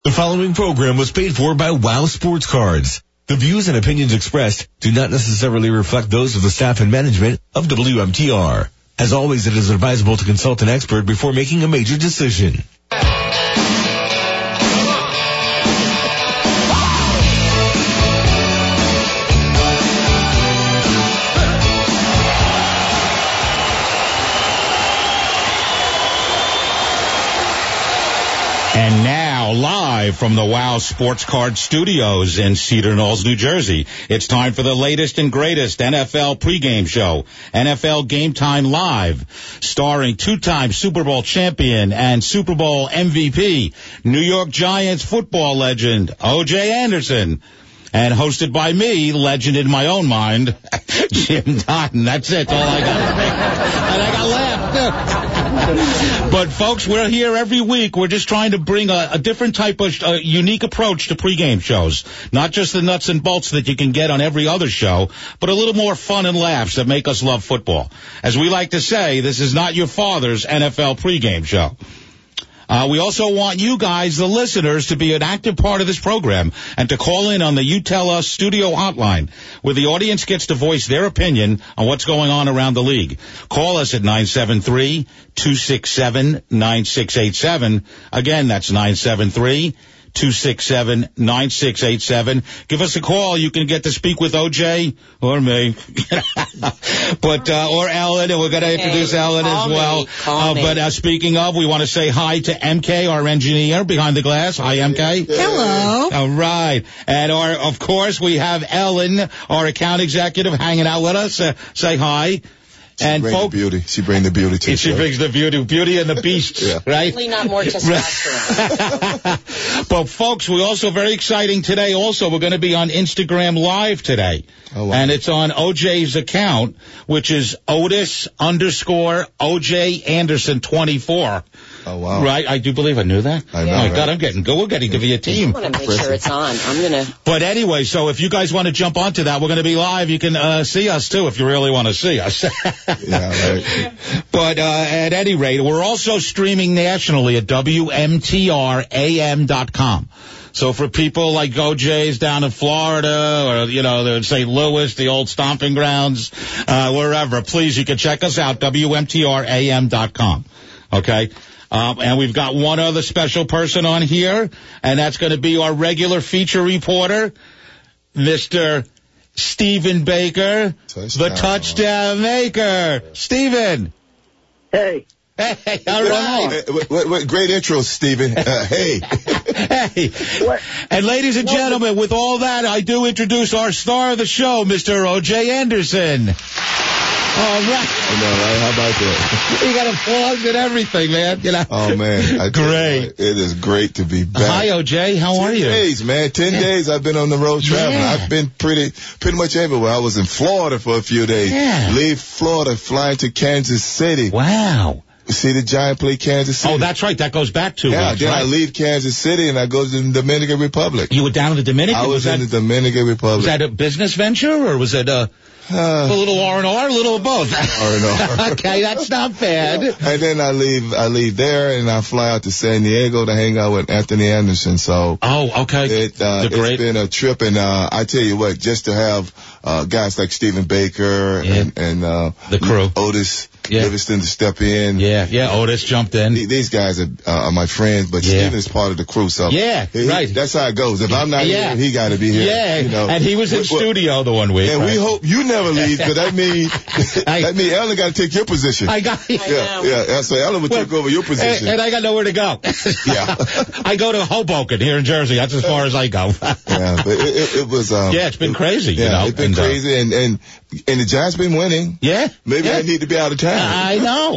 The following program was paid for by WOW Sports Cards. The views and opinions expressed do not necessarily reflect those of the staff and management of WMTR. As always, it is advisable to consult an expert before making a major decision. And now, live from the WOW Sports Card Studios in Cedar Knolls, New Jersey, it's time for the latest and greatest NFL pregame show, NFL Game Time Live, starring two-time Super Bowl champion and Super Bowl MVP, New York Giants football legend, O.J. Anderson, and hosted by me, legend in my own mind, Jim Totten. That's it, all I got. And I got left. But, folks, we're here every week. We're just trying to bring a different type of unique approach to pregame shows. Not just the nuts and bolts that you can get on every other show, but a little more fun and laughs that make us love football. As we like to say, this is not your father's NFL pregame show. We also want you guys, the listeners, to be an active part of this program and to call in on the You Tell Us studio hotline, where the audience gets to voice their opinion on what's going on around the league. Call us at 973-267-9687. Again, that's 973-267-9687. Give us a call. You can get to speak with O.J. or me. But, or Ellen, and we're going to introduce Ellen as well. But speaking of, we want to say hi to MK, our engineer behind the glass. Hi, MK. Hello. All right. And of course, we have Ellen, our account executive, hanging out with us. Say hi. And folks, she brings the beauty to She brings the beauty and the beasts, yeah. Right? Definitely not more testosterone. But folks, we're also very exciting today. Also, we're going to be on Instagram Live today. Oh, wow. And it's on OJ's account, which is Otis_OJ Anderson 24. Oh, wow. Right? I do believe I knew that. I know. Oh, my God, I'm getting good. We're getting to be a team. I want to make sure it's on. I'm going to. But anyway, so if you guys want to jump onto that, we're going to be live. You can see us, too, if you really want to see us. Yeah, right. But at any rate, we're also streaming nationally at WMTRAM.com. So for people like OJ's down in Florida or, they're St. Louis, the old stomping grounds, wherever, please, you can check us out, WMTRAM.com. Okay? And we've got one other special person on here, and that's going to be our regular feature reporter, Mr. Stephen Baker, the touchdown maker. Stephen. Hey. Hey, all right. What great intro, Stephen. Hey. Hey. What? And ladies and gentlemen, with all that, I do introduce our star of the show, Mr. O.J. Anderson. All right. I know, right? How about that? You got applause and everything, man. Oh, man. Great. It is great to be back. Hi, O.J. How are you? 10 days, man. 10 days I've been on the road traveling. Yeah. I've been pretty much everywhere. I was in Florida for a few days. Yeah. Leave Florida, flying to Kansas City. Wow. See the Giant play Kansas City. Oh, that's right. That goes back 2 weeks, then right? I leave Kansas City and I go to the Dominican Republic. You were down in the Dominican? I was in the Dominican Republic. Was that a business venture or was it a little R&R, a little of both? R&R. Okay, that's not bad. And then I leave there and I fly out to San Diego to hang out with Anthony Anderson. So. Oh, okay. It's been a trip, and I tell you what, just to have guys like Stephen Baker and the crew, Otis Livingston to step in. Yeah, Otis jumped in. These guys are my friends, but Stephen is part of the crew, so right. That's how it goes. If I'm not here, he got to be here. Yeah, and he was in studio the 1 week. And we hope you never leave, because that means Ellen got to take your position. Yeah. So Ellen would take over your position, and I got nowhere to go. Yeah, I go to Hoboken here in Jersey. That's as far as I go. Yeah, but it was. It's been crazy. It's been crazy, and the Giants been winning. Yeah, maybe I need to be out of town. I know.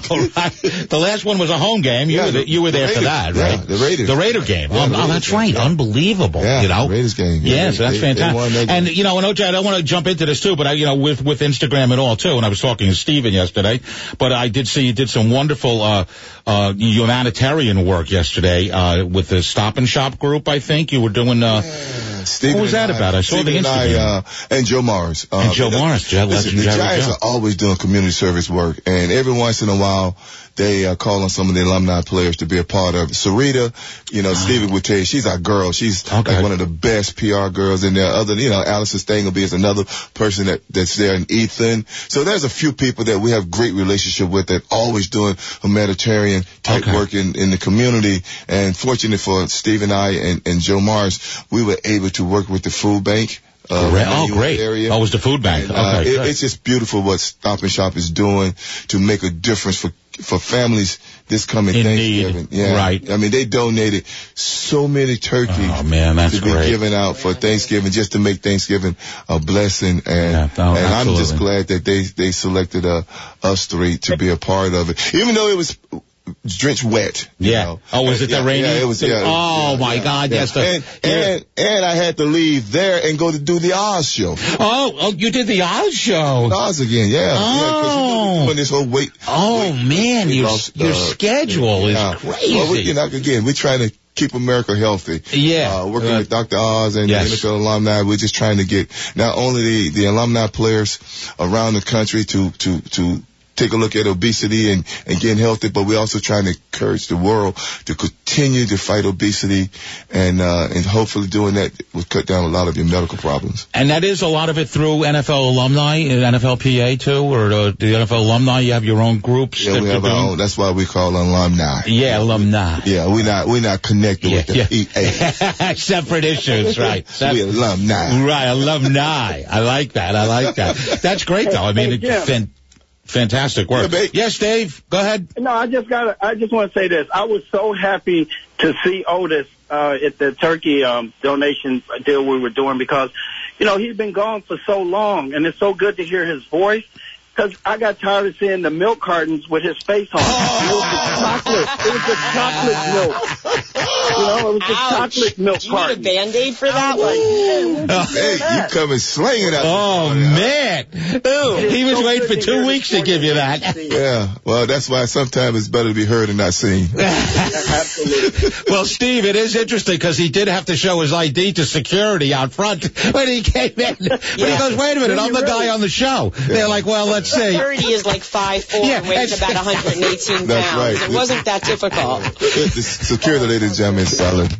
The last one was a home game. You were there for that, right? Yeah, the Raiders. The Raider game. Yeah, that's right. Yeah. Unbelievable. Yeah, the Raiders game. Yeah, so that's fantastic. And, and OJ, I don't want to jump into this too, but with Instagram and all too, and I was talking to Steven yesterday, but I did see you did some wonderful, humanitarian work yesterday, with the Stop and Shop group, I think. You were doing, what was that about? I saw the Instagram. And Joe Morris. And Joe Morris, listen, the Giants are always doing community service work, and every once in a while, they call on some of the alumni players to be a part of it. Sarita, Stevie would tell you, she's our girl. She's like one of the best PR girls in there. Other than, Allison Stangleby is another person that's there, and Ethan. So there's a few people that we have great relationship with that always doing humanitarian type work in the community. And fortunate for Steve and I and Joe Mars, we were able to work with the food bank. Great. Area. Oh, it was the food bank. And, it's just beautiful what Stop and Shop is doing to make a difference for families this coming Thanksgiving. Yeah. Right. I mean, they donated so many turkeys to be given out for Thanksgiving, just to make Thanksgiving a blessing. And I'm just glad that they selected us three to be a part of it. Even though it was drenched wet. Oh, was it the rainy? Yeah, it was. My God, yes. And I had to leave there and go to do the Oz show. Oh, you did the Oz show. Oz again, yeah. Oh. Doing this whole weight. Man, your schedule is crazy. Well, again, we're trying to keep America healthy. Working with Dr. Oz and the NFL alumni, we're just trying to get not only the alumni players around the country to take a look at obesity and getting healthy, but we're also trying to encourage the world to continue to fight obesity, and hopefully doing that will cut down a lot of your medical problems. And that is a lot of it through NFL alumni, NFLPA too, or the NFL alumni. You have your own groups. Yeah, we have our own. That's why we call alumni. Yeah, alumni. Yeah, we're not connected with the PA. Separate issues, right? We're alumni. Right, alumni. I like that. That's great, though. I mean, fantastic work. Yes, Dave, go ahead. No, I just want to say this. I was so happy to see Otis at the turkey donation deal we were doing, because, he's been gone for so long, and it's so good to hear his voice. Because I got tired of seeing the milk cartons with his face on. It was the chocolate milk. It was the chocolate milk carton. You need a Band-Aid for that one? Hey, you come and sling it out. Oh, man. He was waiting for 2 weeks to give you that. Yeah, well, that's why sometimes it's better to be heard and not seen. Absolutely. Well, Steve, it is interesting because he did have to show his ID to security out front when he came in. But he goes, wait a minute, I'm the guy on the show. They're like, well, let's see. Security is like 5'4" and weighs about 118 pounds. That's right. It wasn't that difficult. The security, ladies and gentlemen, is solid.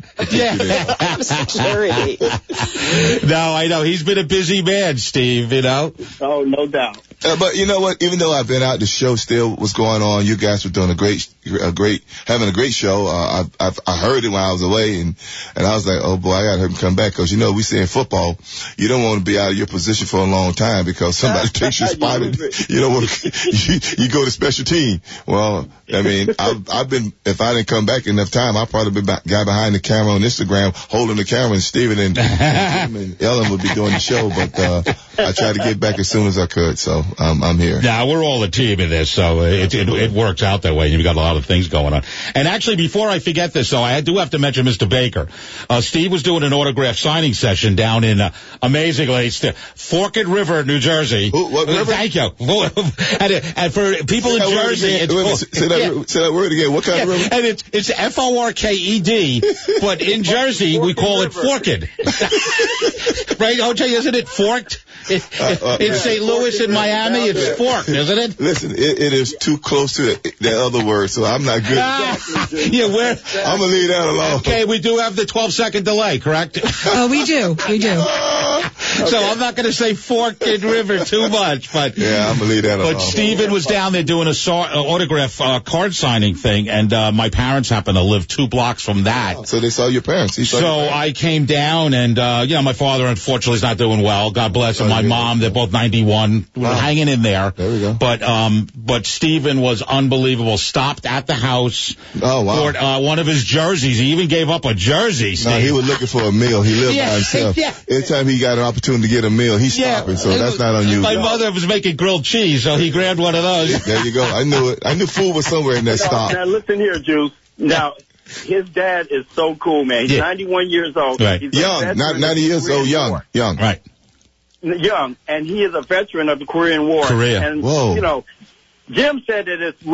Security. No, I know. He's been a busy man, Steve, Oh, no doubt. But you know what? Even though I've been out, the show still was going on. You guys were doing having a great show. I heard it when I was away, and I was like, oh boy, I gotta come back, because we say in football, you don't want to be out of your position for a long time because somebody takes your spot. And you don't want to. You go to special team. Well, I mean, I've been. If I didn't come back enough time, I'd probably be guy behind the camera on Instagram holding the camera, and Steven and Ellen would be doing the show. But I tried to get back as soon as I could. So. I'm here. Yeah, we're all a team in this, so it works out that way. You've got a lot of things going on. And actually, before I forget this, though, I do have to mention Mr. Baker. Steve was doing an autograph signing session down in, amazingly, Forked River, New Jersey. What river? Thank you. And for people in Jersey, say that word again. What kind of river? And it's Forked, but in Jersey we call it Forked. Right, OJ? Isn't it forked? In St. Louis and Miami, it's forked, isn't it? Listen, it is too close to that other word, so I'm not good. I'm going to leave that alone. Okay, we do have the 12-second delay, correct? Oh, we do. So I'm not going to say Forked River too much, but yeah, I'm going to leave that alone. But Steven was down there doing an autograph card signing thing, and my parents happen to live 2 blocks from that. Oh, so they saw your parents. I came down, and my father unfortunately is not doing well. God bless him. My mom, they're both 91. We're hanging in there. There we go. But Steven was unbelievable. Stopped at the house. Oh, wow. Bought one of his jerseys. He even gave up a jersey, Steve. No, he was looking for a meal. He lived by himself. Yeah. Anytime he got an opportunity to get a meal, he's stopping. So that's not unusual. My mother was making grilled cheese, so he grabbed one of those. There you go. I knew it. I knew food was somewhere in that stop. Now, listen here, Juice. Now, his dad is so cool, man. He's 91 years old. Right. He's young, not 90 years old, young. Right. Young, and he is a veteran of the Korean War. Korea. And, Jim said that it's real.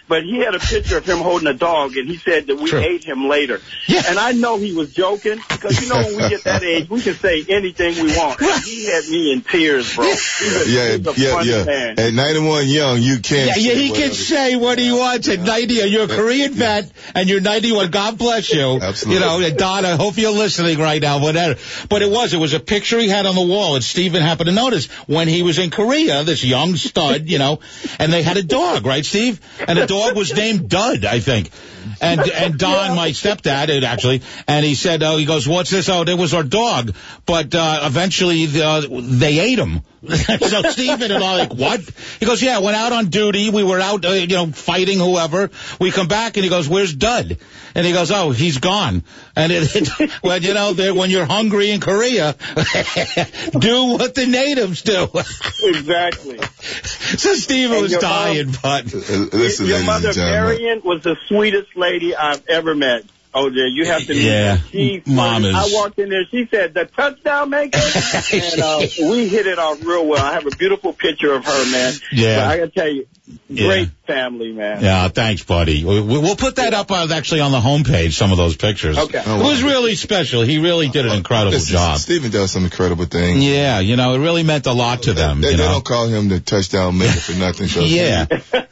but he had a picture of him holding a dog, and he said that we ate him later. Yeah. And I know he was joking, because, you know, when we get that age, we can say anything we want. And he had me in tears, bro. He's a funny man. At 91 young, you can't he can say what he wants. At 90, you're a Korean vet, and you're 91. God bless you. Absolutely. You know, Don, I hope you're listening right now, whatever. But it was a picture he had on the wall, and Stephen happened to notice when he was in Korea, this young stud, you know, and they had a dog, right, Steve? And the dog was named Dud, I think. And Don, my stepdad, actually, and he said, he goes, what's this? Oh, it was our dog. But eventually they ate him. So Stephen and I like, what? He goes, yeah, went out on duty. We were out, fighting whoever. We come back, and he goes, where's Dud? And he goes, oh, he's gone. And when you're hungry in Korea, do what the natives do. Exactly. So Stephen was dying, but... Listen, your mother, Marion, was the sweetest lady I've ever met. OJ, you have to meet her. Mom is... I walked in there, she said, the touchdown maker? And we hit it off real well. I have a beautiful picture of her, man. Yeah. But I got to tell you, great family, man. Yeah, thanks, buddy. We'll put that up actually on the homepage, some of those pictures. Okay. It was really special. He really did an incredible job. Stephen does some incredible things. Yeah, it really meant a lot to them. They don't call him the touchdown maker for nothing. Yeah.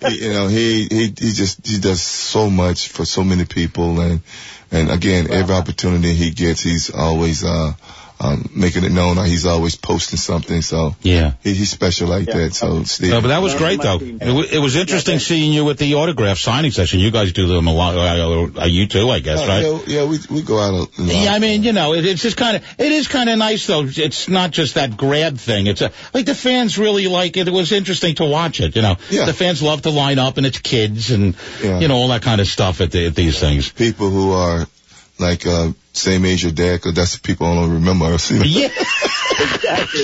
He does so much for so many people, and again, every opportunity he gets, he's always making it known, or he's always posting something. So he's special like that. So Steve, but that was great though. It was interesting seeing you at the autograph signing session. You guys do them a lot. You too, I guess, right? Yeah, we go out a lot. Yeah, I mean, it's just it is kind of nice though. It's not just that grab thing. It's like the fans really like it. It was interesting to watch it. The fans love to line up, and it's kids and all that kind of stuff at these things. People who are like same age your dad, because that's the people I don't remember. Yeah. Exactly.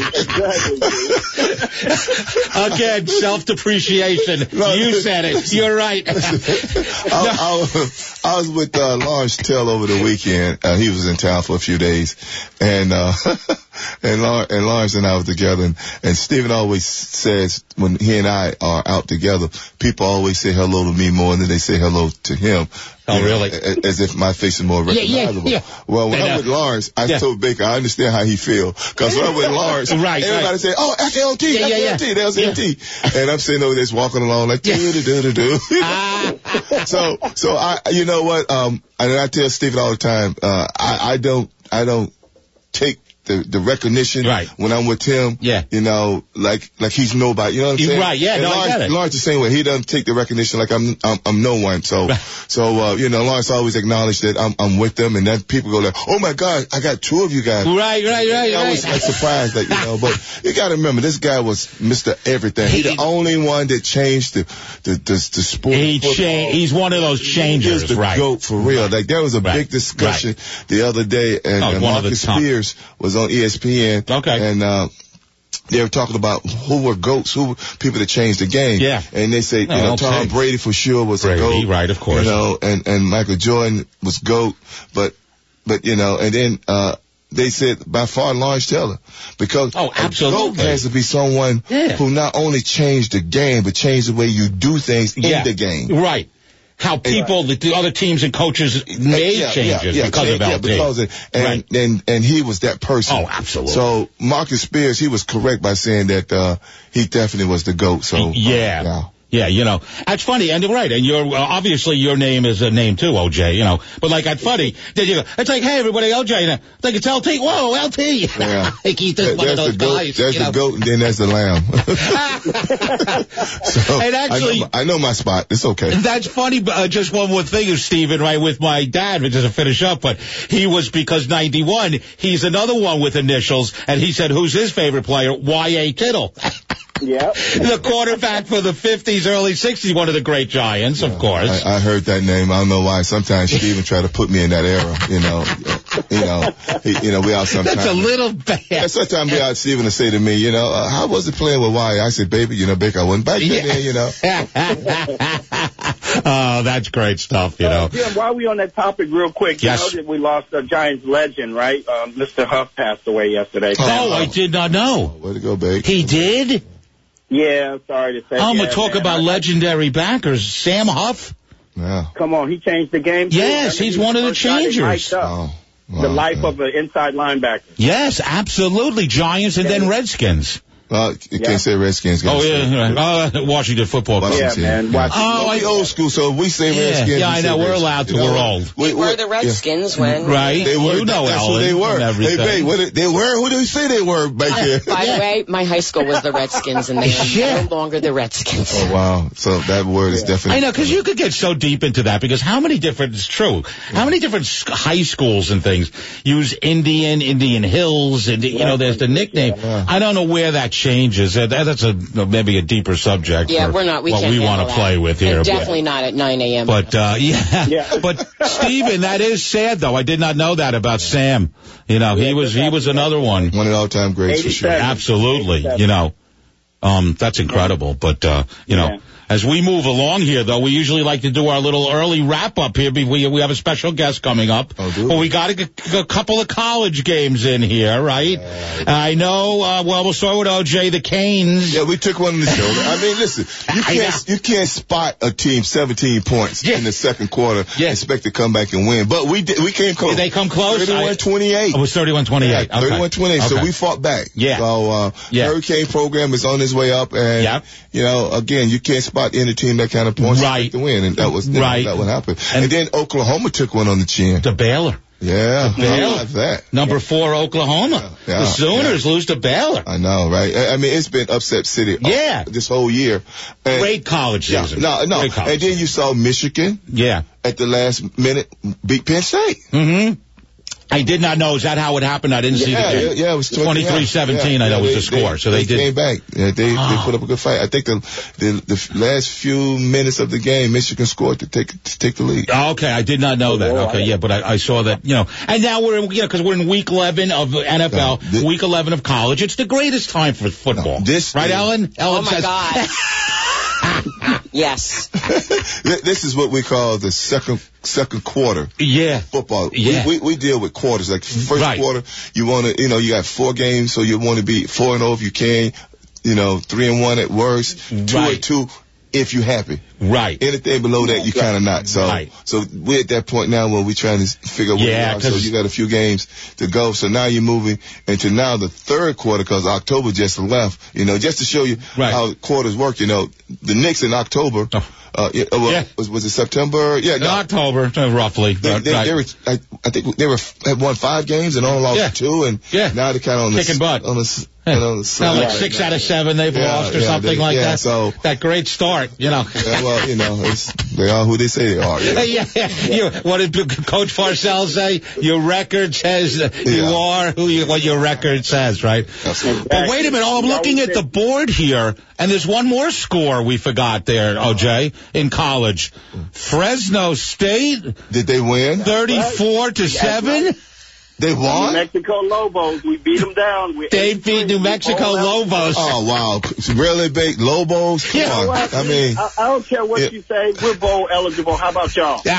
Again, self-depreciation. You said it. You're right. I was with Lawrence Tell over the weekend. He was in town for a few days, and Lawrence and I were together. And Stephen always says when he and I are out together, people always say hello to me more than they say hello to him. Oh, really? As if my face is more recognizable. Yeah. Well, when I'm with Lawrence, I told Baker, I understand how he feel. Because when I'm with Lawrence, everybody say, oh, that's LT, that's LT. And I'm sitting over there just walking along like, do-do-do-do-do. So you know what, and I tell Stephen all the time, I don't take the recognition when I'm with him, like he's nobody, you know what I'm saying? Right, yeah, and I get it. Lawrence the same way. He doesn't take the recognition like I'm no one. So Lawrence always acknowledged that I'm with them, and then people go like, oh my God, I got two of you guys. Right. I was like surprised that, but you gotta remember, this guy was Mr. Everything. He's the only one that changed the sport. He's one of those changers, He's the GOAT for real. Like there was a big discussion the other day, and Marcus Spears was on ESPN. Okay. And they were talking about who were GOATs, who were people that changed the game. Yeah. And they say, Tom Brady for sure was a GOAT. Right, of course. And Michael Jordan was GOAT, but and then they said by far Lawrence Taylor, because a GOAT has to be someone who not only changed the game, but changed the way you do things in the game. Right. How people, the other teams and coaches made changes because of LT. And he was that person. Oh, absolutely. So Marcus Spears, he was correct by saying that he definitely was the GOAT. So Yeah, that's funny, and you're right, and you're obviously your name is a name too, OJ, but like that's funny. It's like, hey everybody, OJ, I think it's LT. Whoa, LT. Yeah. Like he's one of those guys. That's the GOAT, and then that's the lamb. So and actually, I know my spot. It's okay. That's funny. Just one more thing is Stephen, right, with my dad, just to finish up, but he was, because 91, he's another one with initials, and he said, who's his favorite player? Y.A. Tittle. Yeah. The quarterback for the 50s, early 60s, one of the great Giants, of course. I heard that name. I don't know why. Sometimes Stephen try to put me in that era, we all sometimes. That's a little bad. Yeah, sometimes we out, Stephen will say to me, how was it playing with Y? I said, baby, Baker, I wasn't back then, Oh, that's great stuff, Jim, while we on that topic real quick, you know that we lost a Giants legend, right? Mr. Huff passed away yesterday. Oh, I did not know. Way to go, babe. He did? Yeah, sorry to say. But talk about legendary backers. Sam Huff. Yeah. Come on, he changed the game. Yes, he's one of the changers. Wow, The life of an inside linebacker. Yes, absolutely. Giants and then Redskins. You can't say Redskins. Oh, yeah. Washington Football Club. Yeah, man. We old school, so if we say Redskins. Yeah, I know. We're allowed to. We're old. We were the Redskins when... Right. They were. You know, that's Ellen. Who they were. Hey, babe, they were who they say they were back there. By the way, my high school was the Redskins, and they are no longer the Redskins. Oh, wow. So that word is definitely... I know, because you could get so deep into that, because how many different... It's true. How many different high schools and things use Indian Hills, and, there's the nickname. I don't know where that changes. That's maybe a deeper subject. Yeah, we're not. We want to play with here. And definitely not at 9 a.m. But But Stephen, that is sad though. I did not know that about Sam. He was another one. One of the all-time greats for sure. Absolutely. That's incredible. But as we move along here, though, we usually like to do our little early wrap-up here. We have a special guest coming up. Oh, do we? But we got to get a couple of college games in here, right? I know, we'll start with OJ, the Canes. Yeah, we took one in the shoulder. I mean, listen, you can't spot a team 17 points in the second quarter and expect to come back and win. But we came close. They come close? 31-28. It was 31-28. Yeah, 31-28. So we fought back. Yeah. So, Hurricane program is on his way up. And, again, you can't spot any team that kind of points to win. And that was that what happened. And then Oklahoma took one on the chin. To Baylor. Yeah. Baylor. Like that. Number 4, Oklahoma. Yeah. The Sooners lose to Baylor. I know, right? I mean, it's been upset city this whole year. And great college season. No. Great college and then you saw Michigan. Yeah. At the last minute, beat Penn State. Mm-hmm. I did not know. Is that how it happened? I didn't see the game. Yeah, it was 23-17, I know was the score. So they did. Came back. Yeah, they put up a good fight. I think the last few minutes of the game, Michigan scored to take the lead. Okay, I did not know that. Okay, but I saw that, And now we're in, because we're in week 11 of NFL, week 11 of college. It's the greatest time for football. Right, Ellen? Ellen says. God. Yes. This is what we call the second quarter. Yeah. Football. Yeah. We deal with quarters. Like first quarter, you want to, you got 4 games, so you want to be 4-0 if you can, 3-1 at worst, 2-2 if you're happy. Right. Anything below that, you kind of not. So we're at that point now where we're trying to figure out where we are. So you got a few games to go. So now you're moving into now the third quarter, because October just left, just to show you how quarters work. The Knicks in October. Was it September? Yeah, no. October, roughly. They were, I think they had won 5 games and only lost 2, and now they're kind of on the kicking butt. Now like 6 out of 7 they've lost or something like that. So that great start, they are who they say they are. What did Coach Parcells say? Your record says you are what your record says, right? But wait a minute, I'm looking at the board here, and there's one more score we forgot there, OJ, in college. Fresno State. Did they win? 34-7. They won? New Mexico Lobos. We beat them down. They beat New Mexico Lobos. Oh, wow. Really big Lobos? Come on. I don't care what you say. We're bowl eligible. How about y'all? I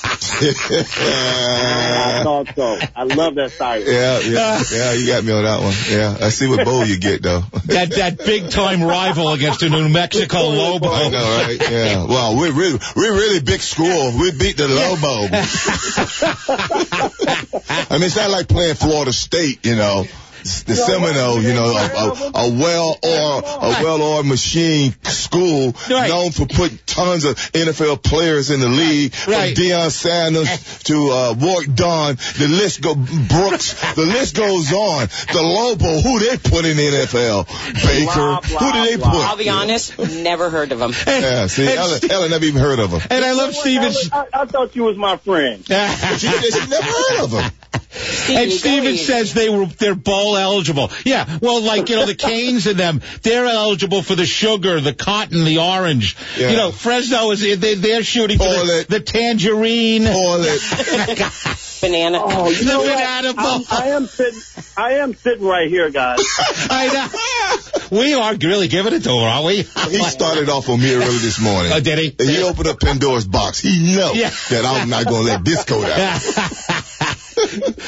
thought so. I love that side. Yeah, you got me on that one. Yeah, I see what bowl you get, though. that big-time rival against the New Mexico Lobos. I know, right? Yeah. Well, we're really big school. We beat the Lobos. I mean, it's not like playing Florida State, the Seminoles, a well-oiled machine school known for putting tons of NFL players in the league, from Deion Sanders to Ward Don. The list goes on. The Lobo, who they put in the NFL? Baker, who did they put? I'll be honest, never heard of him. Yeah, see, Ellen never even heard of him. And I love Stevens. I thought you was my friend. She never heard of him. And Steven says they're bowl eligible. Yeah, well, the Canes and them, they're eligible for the sugar, the cotton, the orange. Yeah. Fresno they're shooting for the tangerine. Banana. Oh, the banana bowl. I am sitting right here, guys. I know. We are really giving it to her, aren't we? He started off on me early this morning. Oh, did he? And he opened up Pandora's box. He knows that I'm not going to let this go down.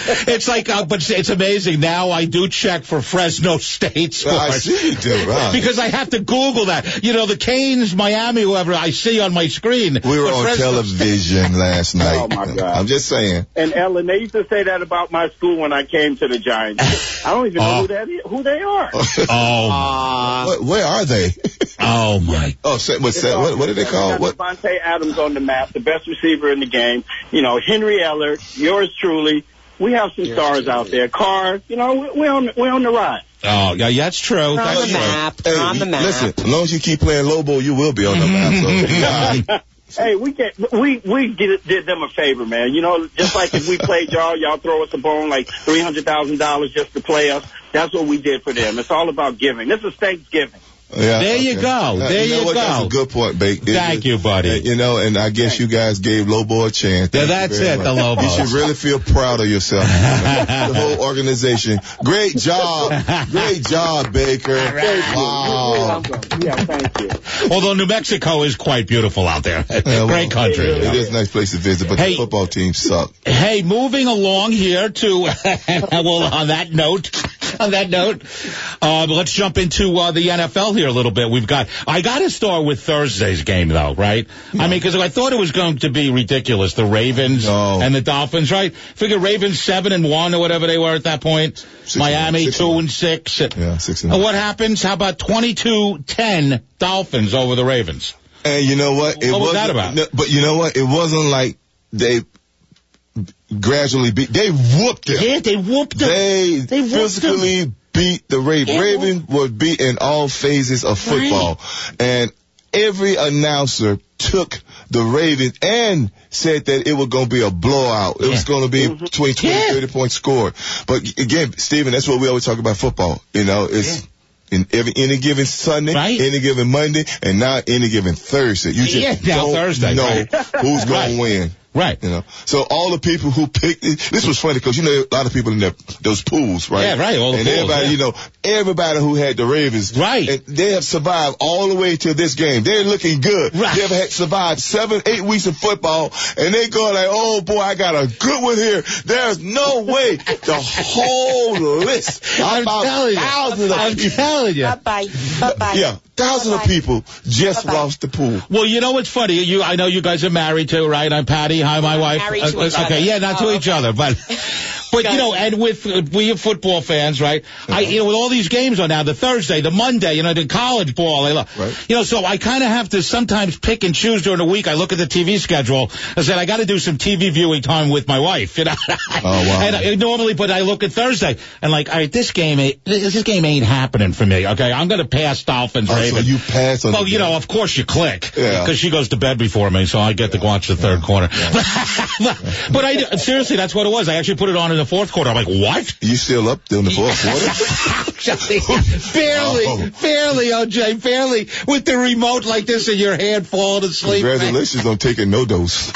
It's like, but it's amazing. Now I do check for Fresno State sports. I see you do, right? Because I have to Google that. You know, the Canes, Miami, whoever I see on my screen. We were on television last night. Oh, my God. I'm just saying. And Ellen, they used to say that about my school when I came to the Giants. I don't even know who they are. Where are they? Oh, my. Oh, what do they call? What? Devontae Adams on the map, the best receiver in the game. You know, Henry Ellert, yours truly. We have some stars out there. Carr, you know, we're on the ride. Oh, yeah, that's true. On the map. Hey, On the map. Listen, as long as you keep playing Lobo, you will be on the map. So, Hey, we did them a favor, man. You know, just like if we played y'all throw us a bone like $300,000 just to play us. That's what we did for them. It's all about giving. This is Thanksgiving. yeah, There you go. There you go. That's a good point, Bake. Thank you, buddy. You know, and I guess you guys gave Lobo a chance. Yeah, that's it, the Lobos. You should really feel proud of yourself. The whole organization. Great job. Great job, Baker. Wow. Yeah, thank you. Although New Mexico is quite beautiful out there. Great country. It is a nice place to visit, but the football teams suck. Hey, moving along here to, well, on that note, let's jump into the NFL here a little bit. I got to start with Thursday's game, though, right? I mean, because I thought it was going to be ridiculous. The Ravens and the Dolphins, right? Figure Ravens 7-1 or whatever they were at that point. Miami 2-6. Yeah, 6-1. What happens? How about 22-10 Dolphins over the Ravens? And you know what? What was that about? But you know what? It wasn't like they gradually beat. They whooped them. Yeah, they whooped them. They physically beat the Ravens. Yeah. Ravens were beat in all phases of football. Right. And every announcer took the Ravens and said that it was going to be a blowout. It was going to be between 20 and 30 points scored. But again, Stephen, that's what we always talk about football. You know, it's in any given Sunday, any given Monday, and now any given Thursday. You just don't know who's going to win. Right. You know, so all the people who picked it, this was funny because, you know, a lot of people in those pools, right? Yeah, right. All the and pools, everybody, you know, everybody who had the Ravens. Right. And they have survived all the way to this game. They're looking good. Right. They have survived 7-8 weeks of football, and they go like, oh boy, I got a good one here. There's no way. The whole list. I'm telling you. Bye-bye. Bye-bye. Yeah. Thousands of people just lost the pool. Well, you know what's funny? I know you guys are married too, right? I'm Patty. Hi, my wife. Married to each other. Yeah, not to each other, but you know, and with we are football fans, right? You know, with all these games on now, the Thursday, the Monday, you know, the college ball, right. You know, so I kind of have to sometimes pick and choose during the week. I look at the TV schedule. I said I got to do some TV viewing time with my wife. You know, oh wow. And normally, but I look at Thursday and like, all right, this game ain't happening for me. Okay, I'm gonna pass Dolphins. Ravens. So you pass on. Well, you know, of course you click. Yeah. Because she goes to bed before me, so I get to watch the third quarter. But seriously, that's what it was. I actually put it on in the fourth quarter. I'm like, what? You still up there in the fourth quarter? Barely, OJ, barely. With the remote like this in your hand, falling asleep. Congratulations on taking no dose.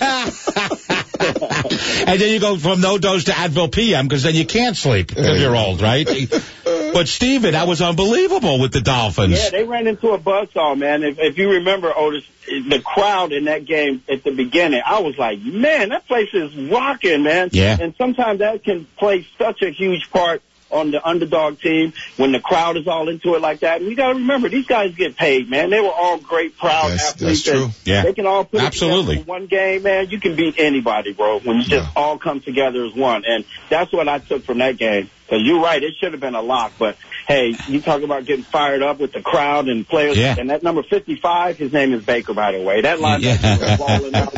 And then you go from no dose to Advil PM, because then you can't sleep because you're old, right? But, Steven, that was unbelievable with the Dolphins. Yeah, they ran into a buzzsaw, man. If you remember, Otis, the crowd in that game at the beginning, I was like, man, that place is rocking, man. Yeah. And sometimes that can play such a huge part on the underdog team when the crowd is all into it like that. And you got to remember, these guys get paid, man. They were all great, proud athletes. That's true. Yeah. They can all put Absolutely. it together in one game, man. You can beat anybody, bro, when you just all come together as one. And that's what I took from that game. So you're right, it should have been a lock. But, hey, you talk about getting fired up with the crowd and players. Yeah. And that number 55, his name is Baker, by the way. That linebacker was balling out.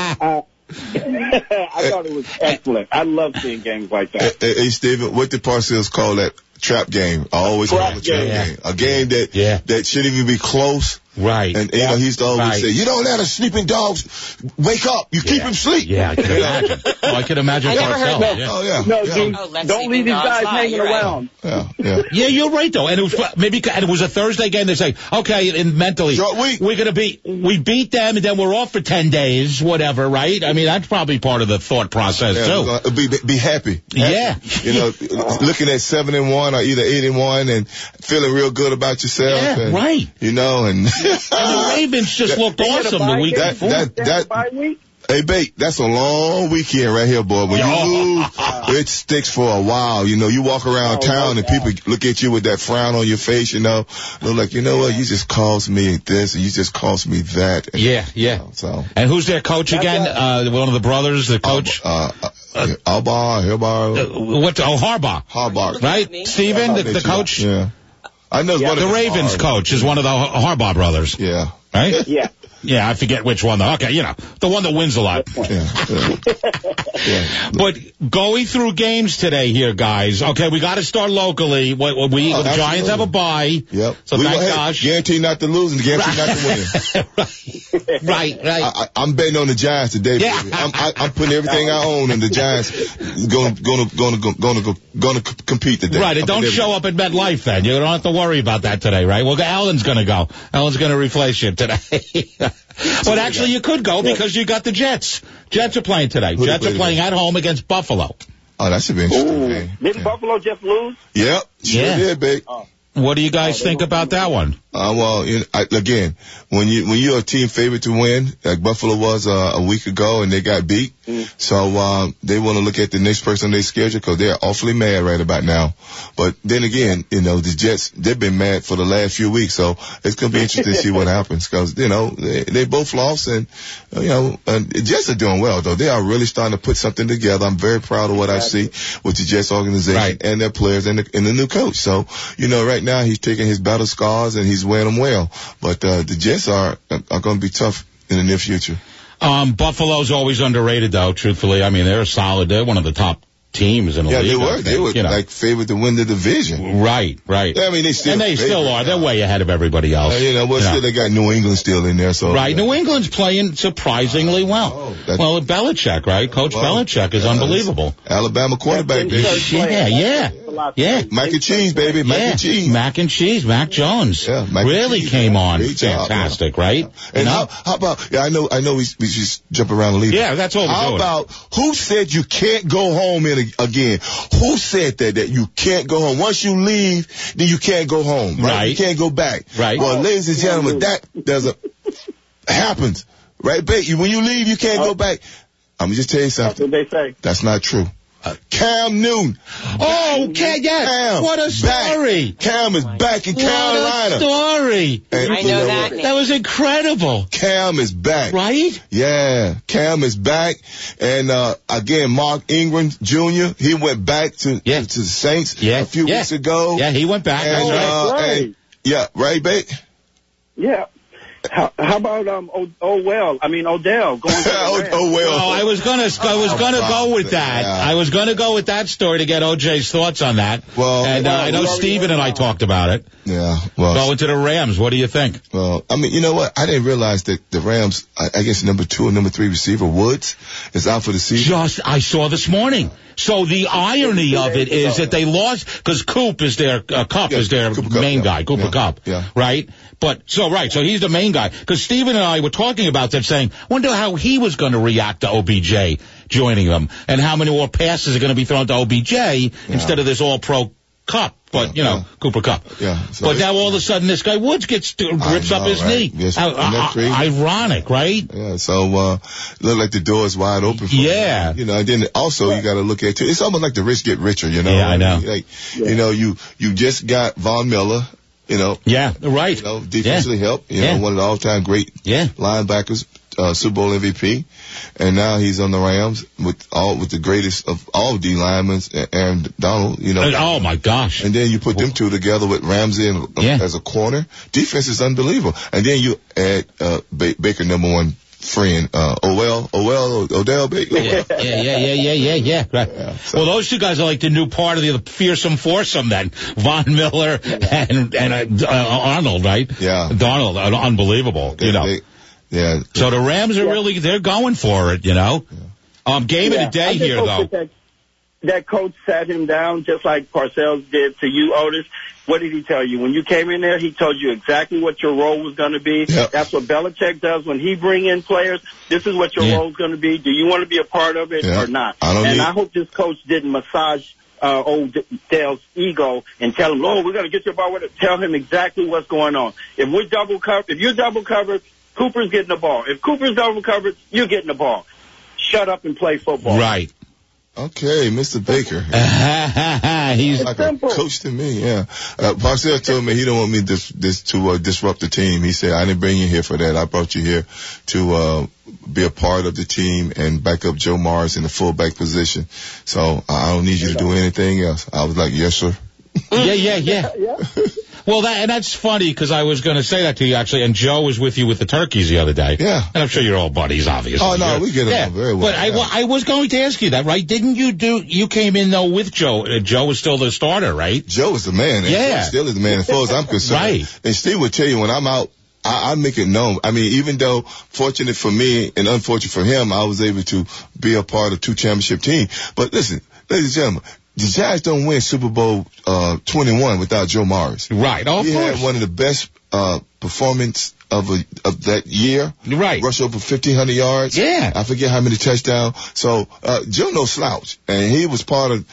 I thought it was excellent. I love seeing games like that. Hey, Steven, what did Parcells call that trap game? I always call it a trap game. A game that shouldn't even be close. Right. And, you know, he used to always say, you don't let a sleeping dog wake up. You keep him asleep. Yeah, I can imagine. I can imagine. I never heard that. Oh, yeah. No, dude, don't leave these guys hanging around. Yeah, you're right, though. And it was and it was a Thursday game. They say, okay, and mentally, short week. we beat them, and then we're off for 10 days, whatever, right? I mean, that's probably part of the thought process, too. Be happy. Yeah. You know, looking at 7-1 or either 8-1 and feeling real good about yourself. Yeah, and, right. You know, and the Ravens just looked awesome the week before. Bye week? Hey, Bate, that's a long weekend right here, boy. When you lose, it sticks for a while. You know, you walk around town and people look at you with that frown on your face, you know. They're like, you know what, you just cost me this and you just cost me that. And, yeah. You know, so. And who's their coach again? One of the brothers, the coach? Harbaugh. Harbaugh. Right? Steven, the coach? Yeah. I know the Ravens coach is one of the Harbaugh brothers. Yeah. Right? Yeah. Yeah, I forget which one though. Okay, you know, the one that wins a lot. Yeah. But going through games today here, guys. Okay, we got to start locally. The Giants have a bye. Yep. So thank gosh. Guaranteed not to lose and guaranteed not to win. Right. I'm betting on the Giants today, yeah. baby. I'm putting everything I own in the Giants. Going to compete today. Right, and don't show up at MetLife then. You don't have to worry about that today, right? Well, Alan's going to go. Alan's going to replace you today. But actually, you could go because you got the Jets. Jets are playing today. Jets are playing at home against Buffalo. Oh, that should be interesting. Didn't Buffalo just lose? Yep. Sure did, big. What do you guys think about that one? Well, again, when you're a team favorite to win, like Buffalo was a week ago, and they got beat, so they want to look at the next person on their schedule because they're awfully mad right about now. But then again, you know, the Jets, they've been mad for the last few weeks, so it's gonna be interesting to see what happens because you know they both lost, and you know, the Jets are doing well though. They are really starting to put something together. I'm very proud of what I see with the Jets organization and their players and the new coach. So you know, right now he's taking his battle scars and he's wearing them well. But the Jets are going to be tough in the near future. Buffalo's always underrated, though, truthfully. I mean, they're solid. They're one of the top teams in the league. Yeah, they were like favored to win the division. Right. Yeah, I mean, they still are. They're way ahead of everybody else. Still they got New England still in there. So right, New England's playing surprisingly well. Well, Belichick, right? Coach Belichick is unbelievable. Alabama quarterback, baby. Yeah. Mac and cheese, baby. Mac and cheese. Mac and cheese. Mac Jones. Yeah, really came on. Fantastic, right? And how about, I know we just jump around the league. Yeah, that's all we're doing. How about, who said you can't go home again? Who said that you can't go home? Once you leave, then you can't go home, right? You can't go back. Right. Well, ladies and gentlemen, that happens, right? When you leave, you can't go back. I'm going to just tell you something. That's what they say. That's not true. Cam Newton. Cam. What a story. Cam is back in Carolina. What a story. I know that. That was incredible. Cam is back. Right? Yeah. Cam is back. And, again, Mark Ingram Jr., he went back to the Saints a few weeks ago. Yeah, he went back. And, that's right. Right, Bate? Yeah. How about Odell going to the Rams? Well, I was gonna go with that. I was gonna go with that story to get OJ's thoughts on that. Well, and I know Steven and I talked about it. Yeah. Well, going to the Rams. What do you think? Well, I mean, you know what? I didn't realize that the Rams, I guess number 2 and number 3 receiver Woods is out for the season. I saw this morning. So the irony of it is that they lost because Coop is their Kupp is their main guy, Cooper Kupp, right? But so he's the main guy because Steven and I were talking about that, saying, wonder how he was going to react to OBJ joining them and how many more passes are going to be thrown to OBJ instead of this All-Pro Kupp. But, Cooper Kupp. Yeah. So but now all of a sudden this guy Woods rips up his knee. Yes, ironic, right? Yeah, so, look like the door is wide open for him. You know, and then also you got to look at too. It's almost like the rich get richer, you know? Yeah, I know. You know, you just got Von Miller, you know. Yeah, right. You know, defensively helped, you know, one of the all-time great linebackers, Super Bowl MVP. And now he's on the Rams with the greatest of all D linemen, Aaron Donald, you know. Oh my gosh. And then you put them two together with Ramsey as a corner. Defense is unbelievable. And then you add, Baker number 1 friend, Odell Baker. Yeah. Right. Well, those two guys are like the new part of the fearsome foursome then. Von Miller and Arnold, right? Yeah. Donald, unbelievable, you know. Yeah. So the Rams are really, they're going for it, you know. Game of the day here, though. That coach sat him down just like Parcells did to you, Otis. What did he tell you? When you came in there, he told you exactly what your role was going to be. Yep. That's what Belichick does when he bring in players. This is what your role is going to be. Do you want to be a part of it or not? I hope this coach didn't massage Odell's ego and tell him, we're going to get your ball with it. Tell him exactly what's going on. If you're double covered, Cooper's getting the ball. If Cooper's double covered, you're getting the ball. shut up and play football. Right. Okay, Mr. Baker. He's like a coach to me, yeah. Parcells told me he don't want me to disrupt the team. He said, I didn't bring you here for that. I brought you here to be a part of the team and back up Joe Morris in the fullback position. So I don't need you to do anything else. I was like, yes, sir. Yeah. Well, that's funny because I was going to say that to you actually, and Joe was with you with the turkeys the other day. Yeah. And I'm sure you're all buddies, obviously. Oh, no, we get along very well. But I was going to ask you that, right? Didn't you came in though with Joe? Joe was still the starter, right? Joe is the man. Yeah. Joe still is the man as far as I'm concerned. Right. And Steve will tell you when I'm out, I make it known. I mean, even though fortunate for me and unfortunate for him, I was able to be a part of 2 championship teams. But listen, ladies and gentlemen, the Giants don't win Super Bowl 21 without Joe Morris. Right. Oh, he of course. had one of the best performance of that year. Right. Rushed over 1,500 yards. Yeah. I forget how many touchdowns. So Joe no slouch, and he was part of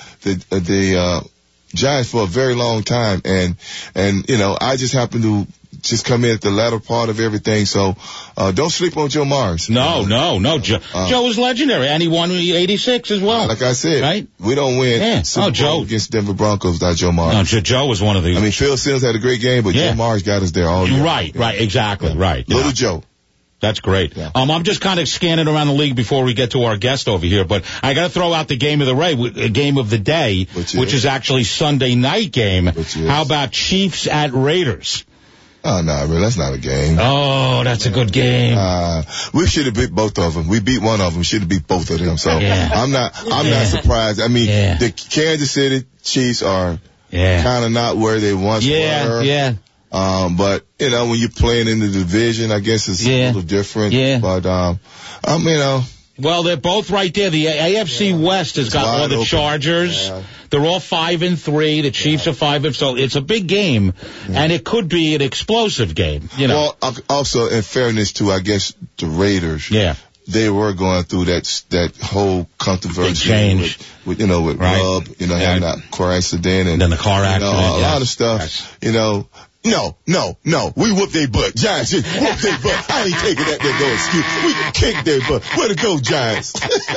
the Giants for a very long time. And you know, I just happened to just come in at the latter part of everything. So don't sleep on Joe Morris. No. Joe was legendary, and he won 86 as well. Like I said, right? We don't win Super Bowl against Denver Broncos without Joe Morris. No, Joe was one of the... I mean, Phil Simms had a great game, but Joe Morris got us there all year. Right, exactly, right. Little Joe. That's great. Yeah. I'm just kind of scanning around the league before we get to our guest over here, but I got to throw out the game of the day, which is actually Sunday night game. How about Chiefs at Raiders? Oh, no, man, that's not a game. Oh, that's a good game. We should have beat both of them. We beat one of them. Should have beat both of them. So I'm not surprised. I mean, the Kansas City Chiefs are kind of not where they once were. Yeah. But you know, when you're playing in the division, I guess it's a little different. Yeah. But you know. Well, they're both right there. The AFC West has got all the Chargers. Yeah. They're all 5-3. The Chiefs are 5. So it's a big game, and it could be an explosive game. You know. Well, also in fairness to, I guess, the Raiders. Yeah. They were going through that whole controversy with Rubb, having that car accident and then the car accident. A lot of stuff, No. We whooped their butt. Giants just whooped their butt. I ain't taking that there go excuse. We kicked their butt. Where to go, Giants?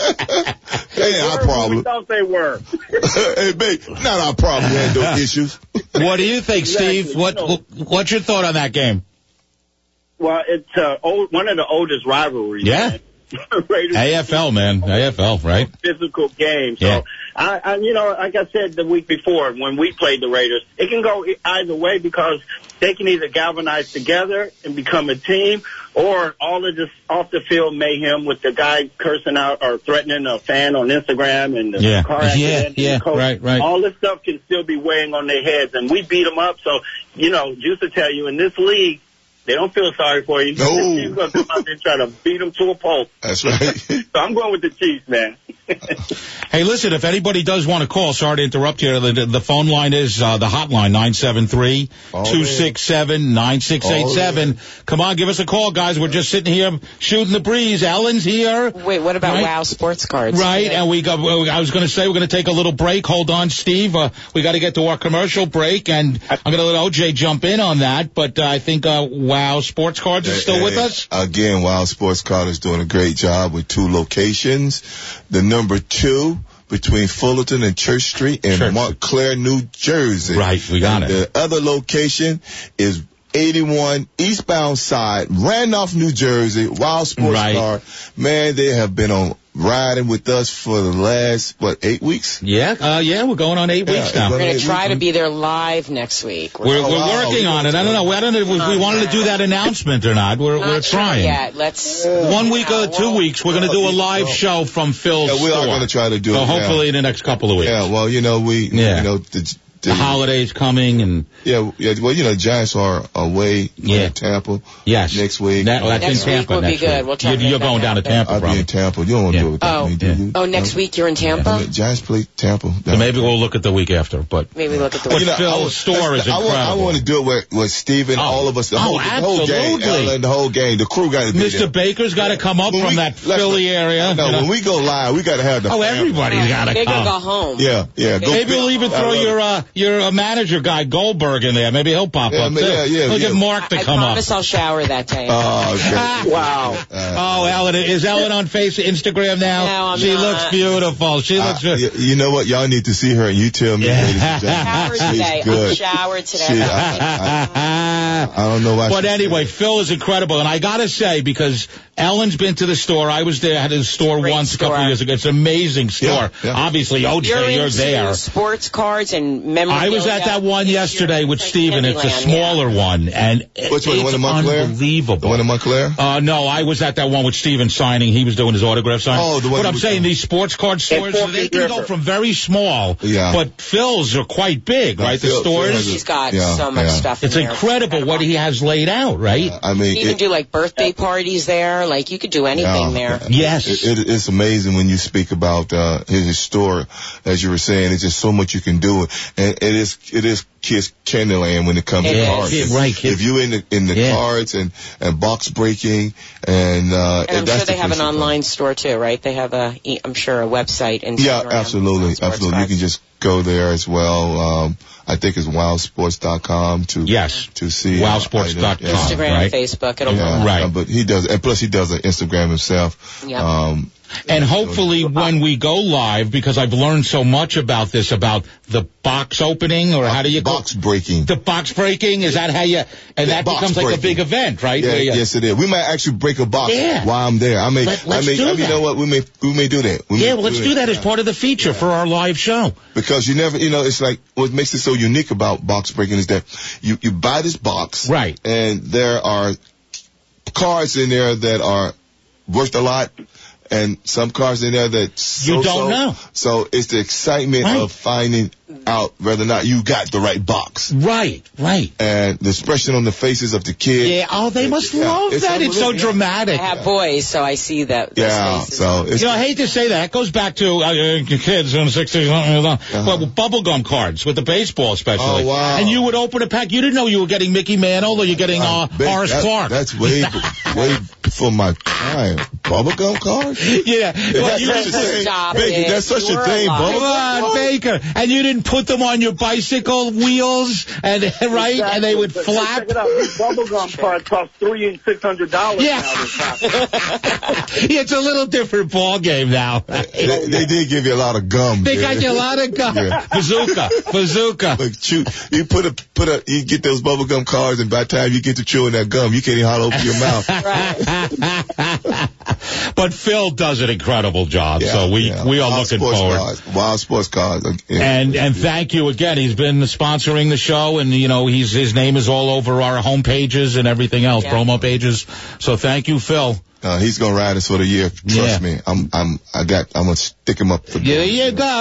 Ain't our problem. We thought they were. Hey, babe, not our problem. We had those issues. What do you think, Steve? What's your thought on that game? Well, it's one of the oldest rivalries. Yeah. AFL, man. AFL, right? Physical game. So, yeah. I like I said the week before when we played the Raiders, it can go either way because they can either galvanize together and become a team, or all of this off the field mayhem with the guy cursing out or threatening a fan on Instagram and the car accident. Yeah, and the coach. Right. All this stuff can still be weighing on their heads, and we beat them up. So, just to tell you, in this league, they don't feel sorry for you. No. This team's going to come out there and try to beat them to a pulp. That's right. So I'm going with the Chiefs, man. Hey, listen, if anybody does want to call, sorry to interrupt you, the phone line is the hotline, 973-267-9687. Come on, give us a call, guys. We're just sitting here shooting the breeze. Ellen's here. Wait, what about Wow Sports Cards? Right, and I was going to say we're going to take a little break. Hold on, Steve. We got to get to our commercial break, and I'm going to let OJ jump in on that, but I think Wow Sports Cards is still with us. Again, Wow Sports Cards is doing a great job with 2 locations. The number 2 between Fullerton and Church Street in Montclair, New Jersey. Right, we got it. The other location is 81 eastbound side, Randolph, New Jersey. Wow Sports Card. Man, they have been on riding with us for the last, 8 weeks? Yeah, we're going on 8 weeks now. We're going to try to be there live next week. We're working on it. I don't know if we wanted to do that announcement or not. We're trying. Yeah, let's. 1 week or 2 weeks, we're going to do a live show from Phil's store. We are going to try to do it. So hopefully in the next couple of weeks. Yeah, well, the holidays coming and well, Giants are away in Tampa. Yes, next week. Next week will be good. We'll try you're going down to Tampa. I'll be in Tampa. You don't want to do it without me, do you? Oh, next week you're in Tampa. Giants play Tampa. So maybe we'll look at the week after. But maybe look at the week. Phil's store is incredible. I want to do it with Steven, all of us, the whole game, Ellen, the whole game. The crew got to be there. Mr. Baker's got to come up from that Philly area. No, when we go live, we got to have the. Everybody's got to come. They go home. Yeah. Maybe we'll even throw your manager guy, Goldberg, in there. Maybe he'll pop up, too. We'll get Mark to come up. I promise I'll shower that day. Oh, okay. Wow. Oh, Ellen. Is Ellen on Instagram now? No, I'm she not. looks beautiful. She looks You know what? Y'all need to see her, and you tell me, ladies and gentlemen. Showered today. Good. I'm showered today. I don't know why. But anyway, Phil is incredible. And I got to say, because Ellen's been to the store. I was there, had a store Great once store. a couple of years ago. It's an amazing store. Yeah. Obviously, OJ, you're there. Sports cards and memorabilia. I was at that one yesterday with Steven. It's a smaller one. And which one? The one in Montclair? Unbelievable. The one in Montclair? No, I was at that one with Steven signing. He was doing his autograph signing. Oh, the one. But I'm saying these sports card stores, they can go from very small, but Phil's are quite big, right? The stores. He's got so much stuff. It's incredible what he has laid out, right? I mean, you can do like birthday parties there. Like you could do anything there. Yes. It's amazing when you speak about his store. As you were saying, it's just so much you can do. And it is Kids Candyland when it comes to cards. If you in the cards and box breaking and I'm sure they have an online store too, right? They have I'm sure a website. Instagram, absolutely. You can just go there as well. I think it's wildsports.com to see wildsports.com, Instagram, right? Facebook. It'll right. But he does, and plus he does an Instagram himself. And hopefully when we go live, because I've learned so much about this, about the box opening, or how do you box breaking? The box breaking, is that how you, and that becomes like a big event, right? Yeah, yes it is. We might actually break a box while I'm there. I mean, you know what, we may do that. Let's do that as part of the feature for our live show. Because you never, it's like, what makes it so unique about box breaking is that you buy this box. Right. And there are cards in there that are worth a lot. And some cards in there that you don't know. So it's the excitement of finding out whether or not you got the right box. Right. And the expression on the faces of the kids. Yeah, they must love that. It's so dramatic. I have boys, so I see that. So it's, I hate to say that. It goes back to kids in the 60s. But with bubblegum cards, with the baseball especially. Oh, wow. And you would open a pack. You didn't know you were getting Mickey Mantle or you're getting Horace Clark. That's way before my time. Bubblegum cards? Yeah. Well, that's such a thing. Bubblegum Baker. And you didn't put them on your bicycle wheels, and and they would flap. Check it out. These bubblegum cards cost $300 and $600. Yeah. It's a little different ball game now. They did give you a lot of gum. They got you a lot of gum. Yeah. Bazooka. Look, shoot, you you get those bubblegum cards, and by the time you get to chewing that gum, you can't even hollow open your mouth. But Phil does an incredible job, so we are looking forward. Wild Sports Cards. And thank you again. He's been sponsoring the show, and his name is all over our home pages and everything else, promo pages. So thank you, Phil. He's gonna ride us for the year. Trust me. I'm gonna stick him up. There you go.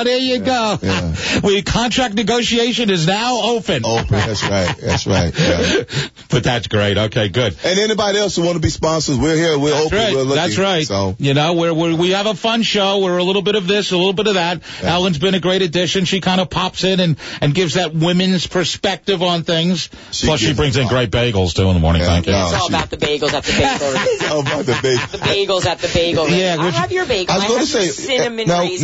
Yeah. Contract negotiation is now open. That's right. Yeah. But that's great. Okay, good. And anybody else who want to be sponsors, we're here. We're open. Right. We're looking. That's right. So we have a fun show. We're a little bit of this, a little bit of that. Yeah. Ellen's been a great addition. She kind of pops in and gives that women's perspective on things. Plus, she brings in great bagels too in the morning. Thank you. It's all about the bagels at the bakery. It's all about the bagels. The bagels at the bagel. Yeah, I'll have your bagel. I was going to say cinnamon raisin.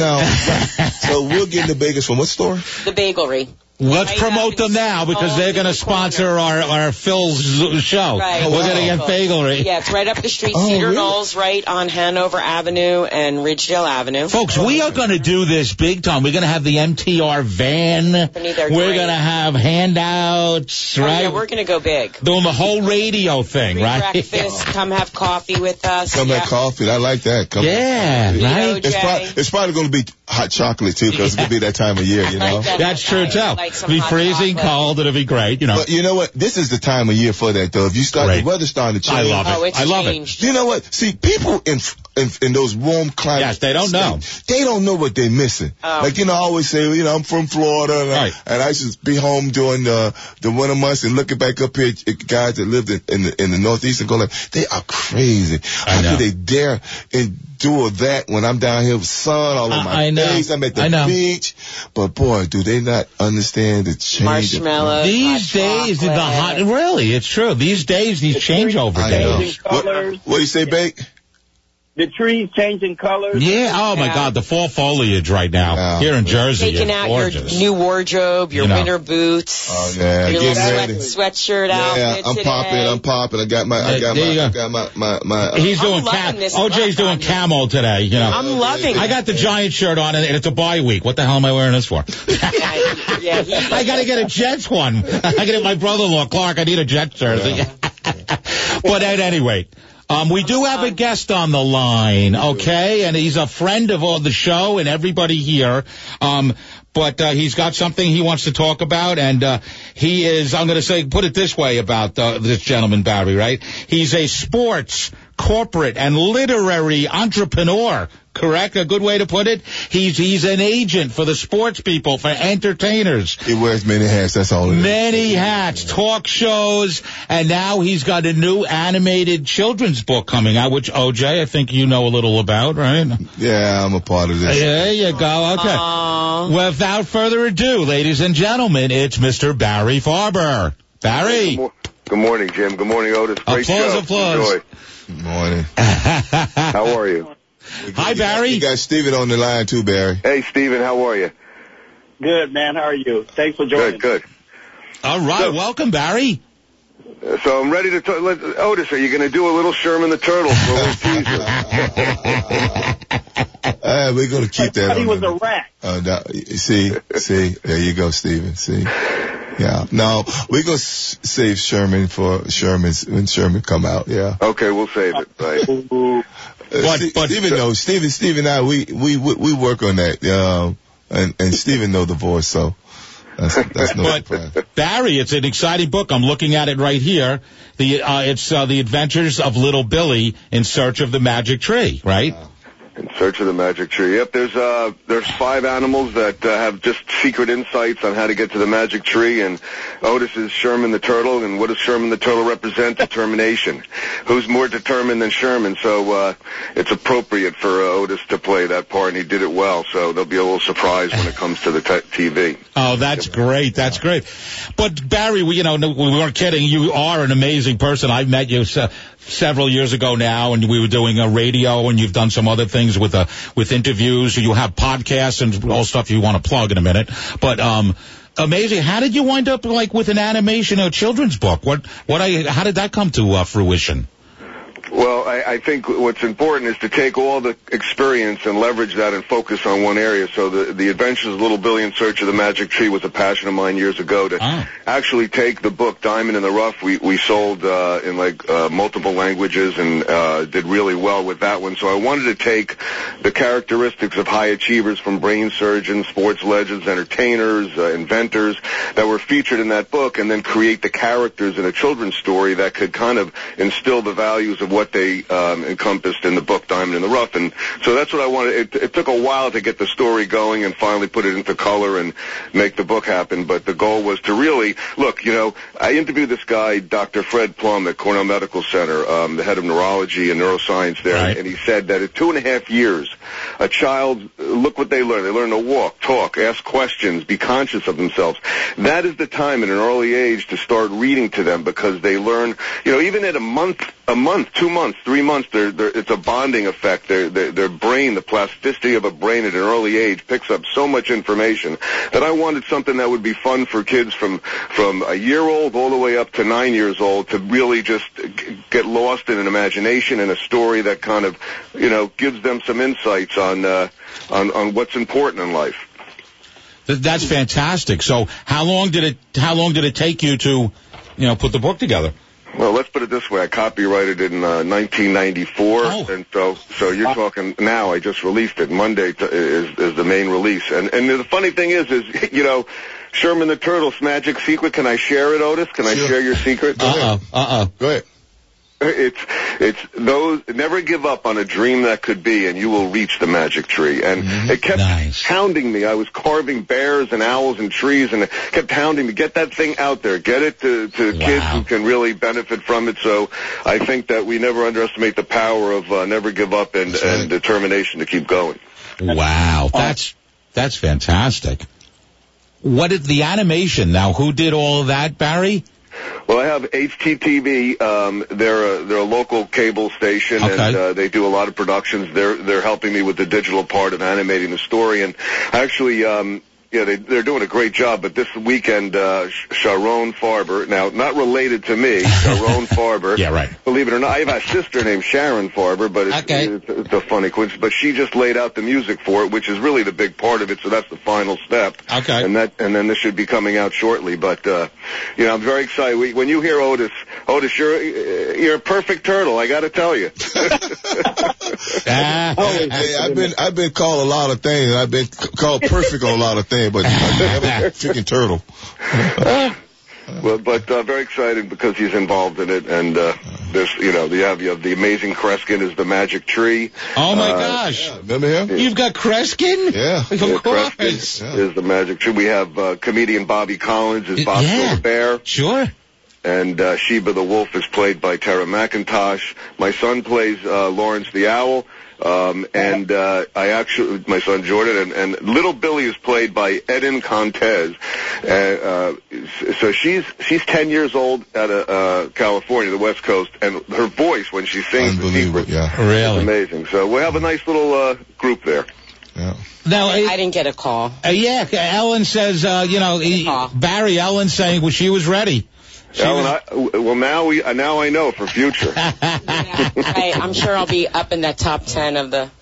So we're getting the bagels from what store? The Bagelry. Let's promote them now because they're going to sponsor our Phil's show. Right. We're going to get Bagelry. Yeah, it's right up the street. Cedar Knolls, right on Hanover Avenue and Ridgedale Avenue. Folks, we are going to do this big time. We're going to have the MTR van. We're going to have handouts, right? Yeah, we're going to go big. Doing the whole radio thing, right? Breakfast. Come have coffee with us. Come have coffee. I like that. Right. It's probably going to be hot chocolate too because it's going to be that time of year, That's true too. Be freezing cold, it'll be great, But you know what? This is the time of year for that, though. If you start, the weather's starting to change. I love it. I love it. You know what? See, people in those warm climates. Yes, they don't know. They don't know what they're missing. Like, I always say, I'm from Florida, and I should be home during the winter months and looking back up here at guys that lived in the Northeast and go like, they are crazy. How could they dare endure that when I'm down here with sun all over my face? I'm at the beach. But boy, do they not understand the change. Marshmallows. These days, really, it's true. These days, these changeover days. What do you say, Bake? the trees changing colors. Yeah. Oh my God, the fall foliage right now here in Jersey. Taking out gorgeous. your new wardrobe, your winter boots. Oh yeah, your getting little sweatshirt outfit. I'm today. popping. I got my. He's doing OJ's doing camo today. You know. I'm loving it. I got the Giant shirt on, and it's a bye week. What the hell am I wearing this for? I got to get a Jets one. I got to get my brother-in-law Clark. I need a Jets jersey. But at any rate. We do have a guest on the line, okay? And he's a friend of all the show and everybody here. But he's got something he wants to talk about, and he is, I'm going to say, put it this way about this gentleman, Barry, right? He's a sports, corporate, and literary entrepreneur. Correct? A good way to put it? He's an agent for the sports people, for entertainers. He wears many hats, that's all it is. Many hats, talk shows, and now he's got a new animated children's book coming out, which, OJ, I think you know a little about, right? Yeah, I'm a part of this. There you go, okay. Well, without further ado, ladies and gentlemen, it's Mr. Barry Farber. Barry. Good morning, Jim. Good morning, Otis. Great show. Applause. Enjoy. Good morning. How are you? Hi, Barry. You got Steven on the line, too, Barry. Hey, Steven, how are you? Good, man. How are you? Thanks for joining. Good. All right, welcome, Barry. So I'm ready to talk. Otis, are you going to do a little Sherman the Turtle for a little teaser? We're going to keep that on. He was a rat. See, there you go, Steven. See. Yeah. No, we're going to save Sherman for when Sherman come out. Yeah. Okay, we'll save it. Right. Steven and I, we work on that. And Steven know the voice, so that's no surprise. Barry, it's an exciting book. I'm looking at it right here. It's The Adventures of Little Billy in Search of the Magic Tree, right? In Search of the Magic Tree. Yep, there's 5 animals that have just secret insights on how to get to the magic tree, and Otis is Sherman the Turtle, and what does Sherman the Turtle represent? Determination. Who's more determined than Sherman? So it's appropriate for Otis to play that part, and he did it well, so there'll be a little surprise when it comes to the TV. Oh, that's great. That's great. But, Barry, we weren't kidding. You are an amazing person. I've met you several years ago now, and we were doing a radio, and you've done some other things with interviews. You have podcasts and all stuff you want to plug in a minute. But amazing. How did you wind up with an animation, a children's book? How did that come to fruition? Well, I think what's important is to take all the experience and leverage that and focus on one area. So the Adventures of Little Billy in Search of the Magic Tree was a passion of mine years ago to actually take the book Diamond in the Rough. We sold in multiple languages and did really well with that one. So I wanted to take the characteristics of high achievers from brain surgeons, sports legends, entertainers, inventors that were featured in that book, and then create the characters in a children's story that could kind of instill the values of what they encompassed in the book Diamond in the Rough. And so that's what I wanted. It took a while to get the story going and finally put it into color and make the book happen. But the goal was to really, look, I interviewed this guy, Dr. Fred Plum at Cornell Medical Center, the head of neurology and neuroscience there, right. And he said that at 2.5 years, a child, look what they learn. They learn to walk, talk, ask questions, be conscious of themselves. That is the time at an early age to start reading to them, because they learn, even at a month, 2 months, 3 months, it's a bonding effect. Their brain, the plasticity of a brain at an early age picks up so much information that I wanted something that would be fun for kids from a year old all the way up to 9 years old to really just get lost in an imagination and a story that kind of, gives them some insights on what's important in life. That's fantastic. So how long did it take you to, put the book together? Well, let's put it this way. I copyrighted it in 1994, and so you're talking now. I just released it. Monday is the main release, and the funny thing is Sherman the Turtle's magic secret. Can I share it, Otis? Can I share your secret? Go ahead. It's those, never give up on a dream that could be, and you will reach the magic tree. And it kept hounding me. I was carving bears and owls and trees, and it kept hounding me. Get that thing out there. Get it to kids who can really benefit from it. So I think that we never underestimate the power of never give up and determination to keep going. Wow. That's fantastic. What did the animation, now who did all of that, Barry? Well, I have HTTV. They're a local cable station, and they do a lot of productions. They're helping me with the digital part of animating the story, and actually, they're doing a great job. But this weekend, Sharon Farber, now not related to me, Sharon Farber. Yeah, right. Believe it or not, I have a sister named Sharon Farber, but it's a funny coincidence. But she just laid out the music for it, which is really the big part of it. So that's the final step. Okay. And then this should be coming out shortly. But I'm very excited. When you hear Otis, you're a perfect turtle. I got to tell you. Hey, I've been called a lot of things. I've been called perfect on a lot of things, but I've never freaking turtle. Well, but very excited because he's involved in it, and there's you have the amazing Kreskin is the magic tree. Oh my gosh! Yeah, remember him? You've got Kreskin? Yeah, of course. Kreskin is the magic tree. We have comedian Bobby Collins is Bosco the Bear. Sure. And Sheba the Wolf is played by Tara McIntosh. My son plays Lawrence the Owl. And my son Jordan, and Little Billy is played by Eden Contes. So she's 10 years old out of California, the West Coast, and her voice when she sings unbelievable, really amazing. So we have a nice little group there. Yeah. Now, I didn't get a call. Ellen says, Barry, Ellen's saying she was ready. Ellen, now I know for future. Right, I'm sure I'll be up in that top 10 of the.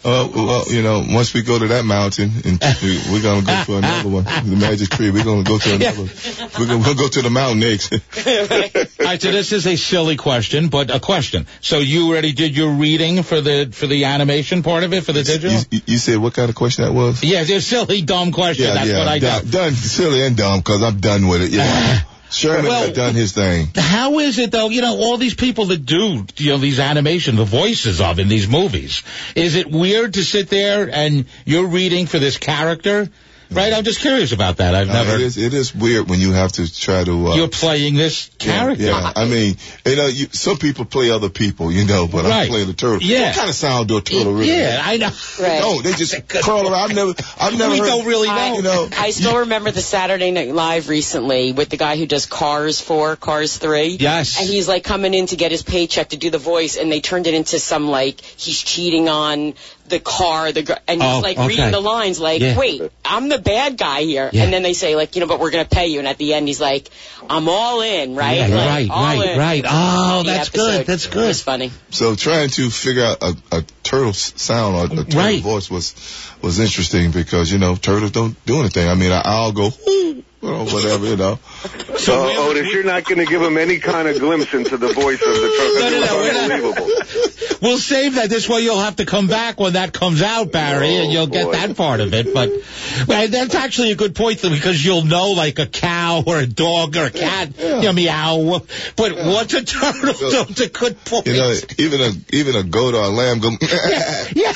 Once we go to that mountain, and we're gonna go for another one, the magic tree. We're gonna go to another. We're gonna go to the mountain next. All right, so this is a silly question, but a question. So you already did your reading for the animation part of it, for the digital? You said what kind of question that was? Yeah, it's a silly, dumb question. Yeah, That's what I got. Done, silly and dumb, because I'm done with it. Sherman had done his thing. How is it, though, all these people that do, these animation, the voices of in these movies, is it weird to sit there and you're reading for this character? Right? I'm just curious about that. It is weird when you have to try to... you're playing this character. Yeah. I mean, some people play other people, but I'm playing the turtle. Yeah. What kind of sound do a turtle really Yeah, I know. Right. No, they just crawl around. I've never we heard, don't really know. I still remember the Saturday Night Live recently with the guy who does Cars 4, Cars 3. Yes. And he's coming in to get his paycheck to do the voice, and they turned it into some he's cheating on the car, and he's reading the lines wait, I'm the bad guy here. Yeah. And then they say but we're going to pay you. And at the end he's like, I'm all in, right? Yeah, right. Oh, that's good. That's good. It was funny. So trying to figure out a turtle sound or a turtle voice was interesting because, turtles don't do anything. I mean, I'll go, or whatever, So, Otis, you're not going to give him any kind of glimpse into the voice of the turtle. No, unbelievable. We'll save that. This way you'll have to come back when that comes out, Barry, and you'll get that part of it. But that's actually a good point, because you'll know a cow or a dog or a cat, meow. But what's a turtle? So it's a good point. Even a goat or a lamb go. Yeah.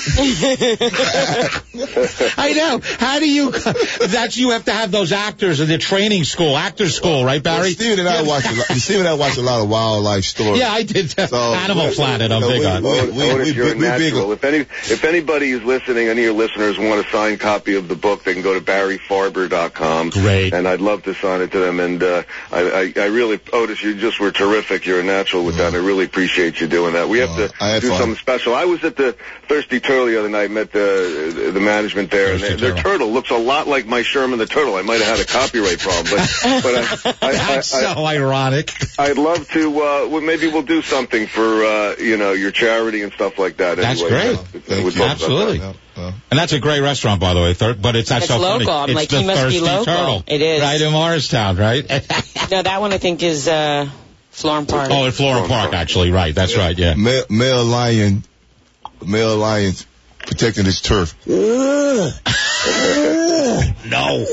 I know. How do you? You have to have those actors in the training school, actors school, right, Barry? Well, Steven and I watch a lot of wildlife stories. Yeah, I did. Animal Planet, I'm big on. Otis, you're a natural. If anybody is listening, any of your listeners want a signed copy of the book, they can go to BarryFarber.com. Great. And I'd love to sign it to them. And I really, Otis, you just were terrific. You're a natural with that. And I really appreciate you doing that. We have to do something special. I was at the Thirsty Turtle the other night, met the management there, and their turtle looks a lot like my Sherman the Turtle. I might have had a copyright problem, but that's so ironic. I'd love to. Maybe we'll do something for your charity and stuff like that. That's anyway. great. Absolutely. And that's a great restaurant, by the way. But it's not so local. funny. I'm it's the he must Thirsty be local. Turtle. It is right in Morristown, right? No, that one I think is Florham Park. Oh, at Florham Park, actually, right? That's right. Yeah. Male lion protecting his turf. No.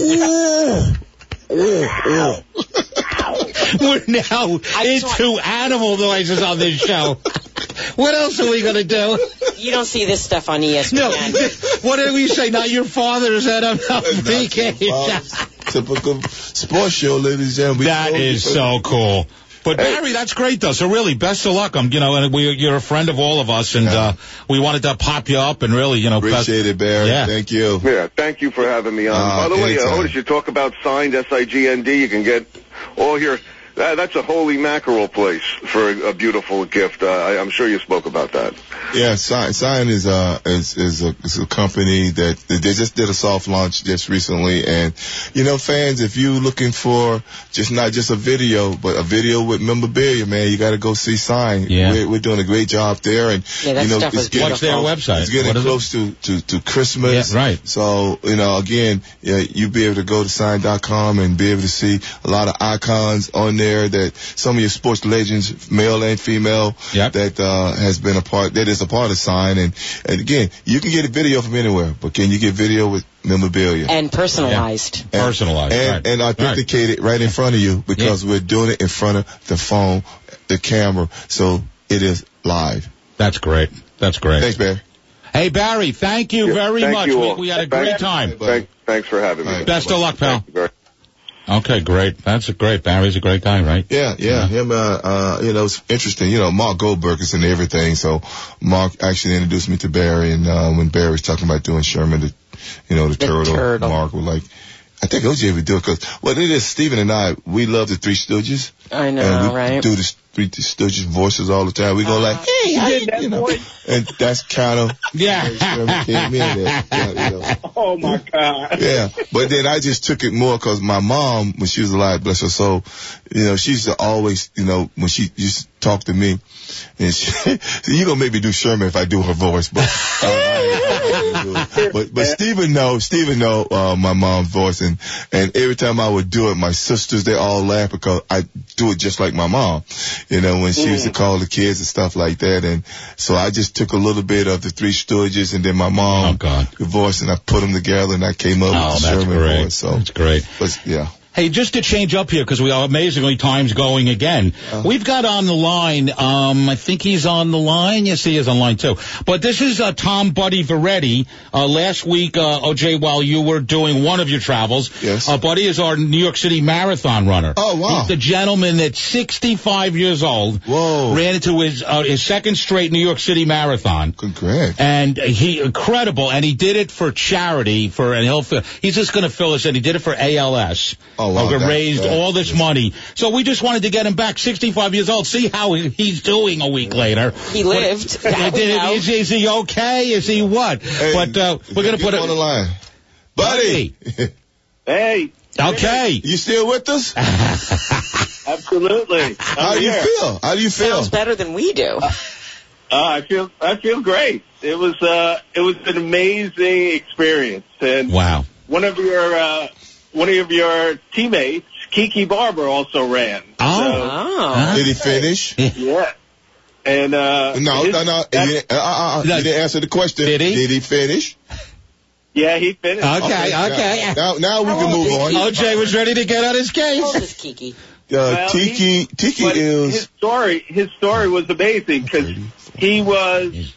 We're now into animal noises on this show. What else are we going to do? You don't see this stuff on ESPN. No. What did we say? Not your father's NFL vacation. Typical sports show, ladies and gentlemen. That is so cool. But Barry, that's great though. So really, best of luck. And you're a friend of all of us, and we wanted to pop you up and really, appreciate it, Barry. Yeah. Thank you. Yeah, thank you for having me on. By the way, Otis, you talk about signed SIGND. You can get all your That's a holy mackerel place for a beautiful gift. I'm sure you spoke about that. Yeah, Sign is a company that they just did a soft launch just recently, and fans, if you looking for not just a video, but a video with memorabilia, man, you got to go see Sign. Yeah. We're doing a great job there, and what's their website? It's getting close to Christmas. Yeah, right. So again, you'll be able to go to Sign.com and be able to see a lot of icons on there that some of your sports legends, male and female, that has been that is a part of Sign. And again, you can get a video from anywhere, but can you get video with memorabilia? And personalized. And authenticated right in front of you, because we're doing it in front of the phone, the camera, so it is live. That's great. Thanks, Barry. Hey, Barry, thank you very much. We had a great time. Thanks for having me. Best of luck, pal. Okay, great. That's great. Barry's a great guy, right? Yeah. Him, it's interesting. Mark Goldberg is in everything. So Mark actually introduced me to Barry, and when Barry was talking about doing Sherman, the turtle, Mark was like, I think OJ would do it, because what it is, Stephen and I, we love the Three Stooges. I know, and we right? do the Three Stooges voices all the time. We go like, hey, and that's kind of came in there. Oh my God. Yeah, but then I just took it more because my mom, when she was alive, bless her soul, she used to always, when she used to talk to me, and you gonna make me do Sherman if I do her voice, but Stephen know my mom's voice, and every time I would do it, my sisters, they all laugh because I do it just like my mom, when she used to call the kids and stuff like that. And so I just took a little bit of the Three Stooges and then my mom, the voice, and I put them together, and I came up with the Sherman voice. So that's great. But yeah. Hey, just to change up here, because we are amazingly time's going again. We've got on the line, I think he's on the line. Yes, he is on line too. But this is Tom Buddy Veretti. Last week, OJ, while you were doing one of your travels, Buddy is our New York City Marathon runner. Oh, wow. He's the gentleman that's 65 years old. Whoa. Ran into his second straight New York City Marathon. Congrats. And incredible. And he did it for charity, and he's just going to fill us in. He did it for ALS. Oh, wow. Raised all this money. So we just wanted to get him back, 65 years old, see how he's doing a week later. He lived. Is he okay? Is he what? Hey, but we're going to put it on the line. Buddy. Hey. Okay. You still with us? Absolutely. How do you feel? Sounds better than we do. I feel great. It was an amazing experience. And wow. One of your teammates, Kiki Barber, also ran. Oh. Did he finish? Yeah. And no. You didn't answer the question. Did he? Did he finish? Yeah, he finished. Okay. Now we can move on. OJ was ready to get on his case. How old is Kiki? Tiki is... His story was amazing, because he was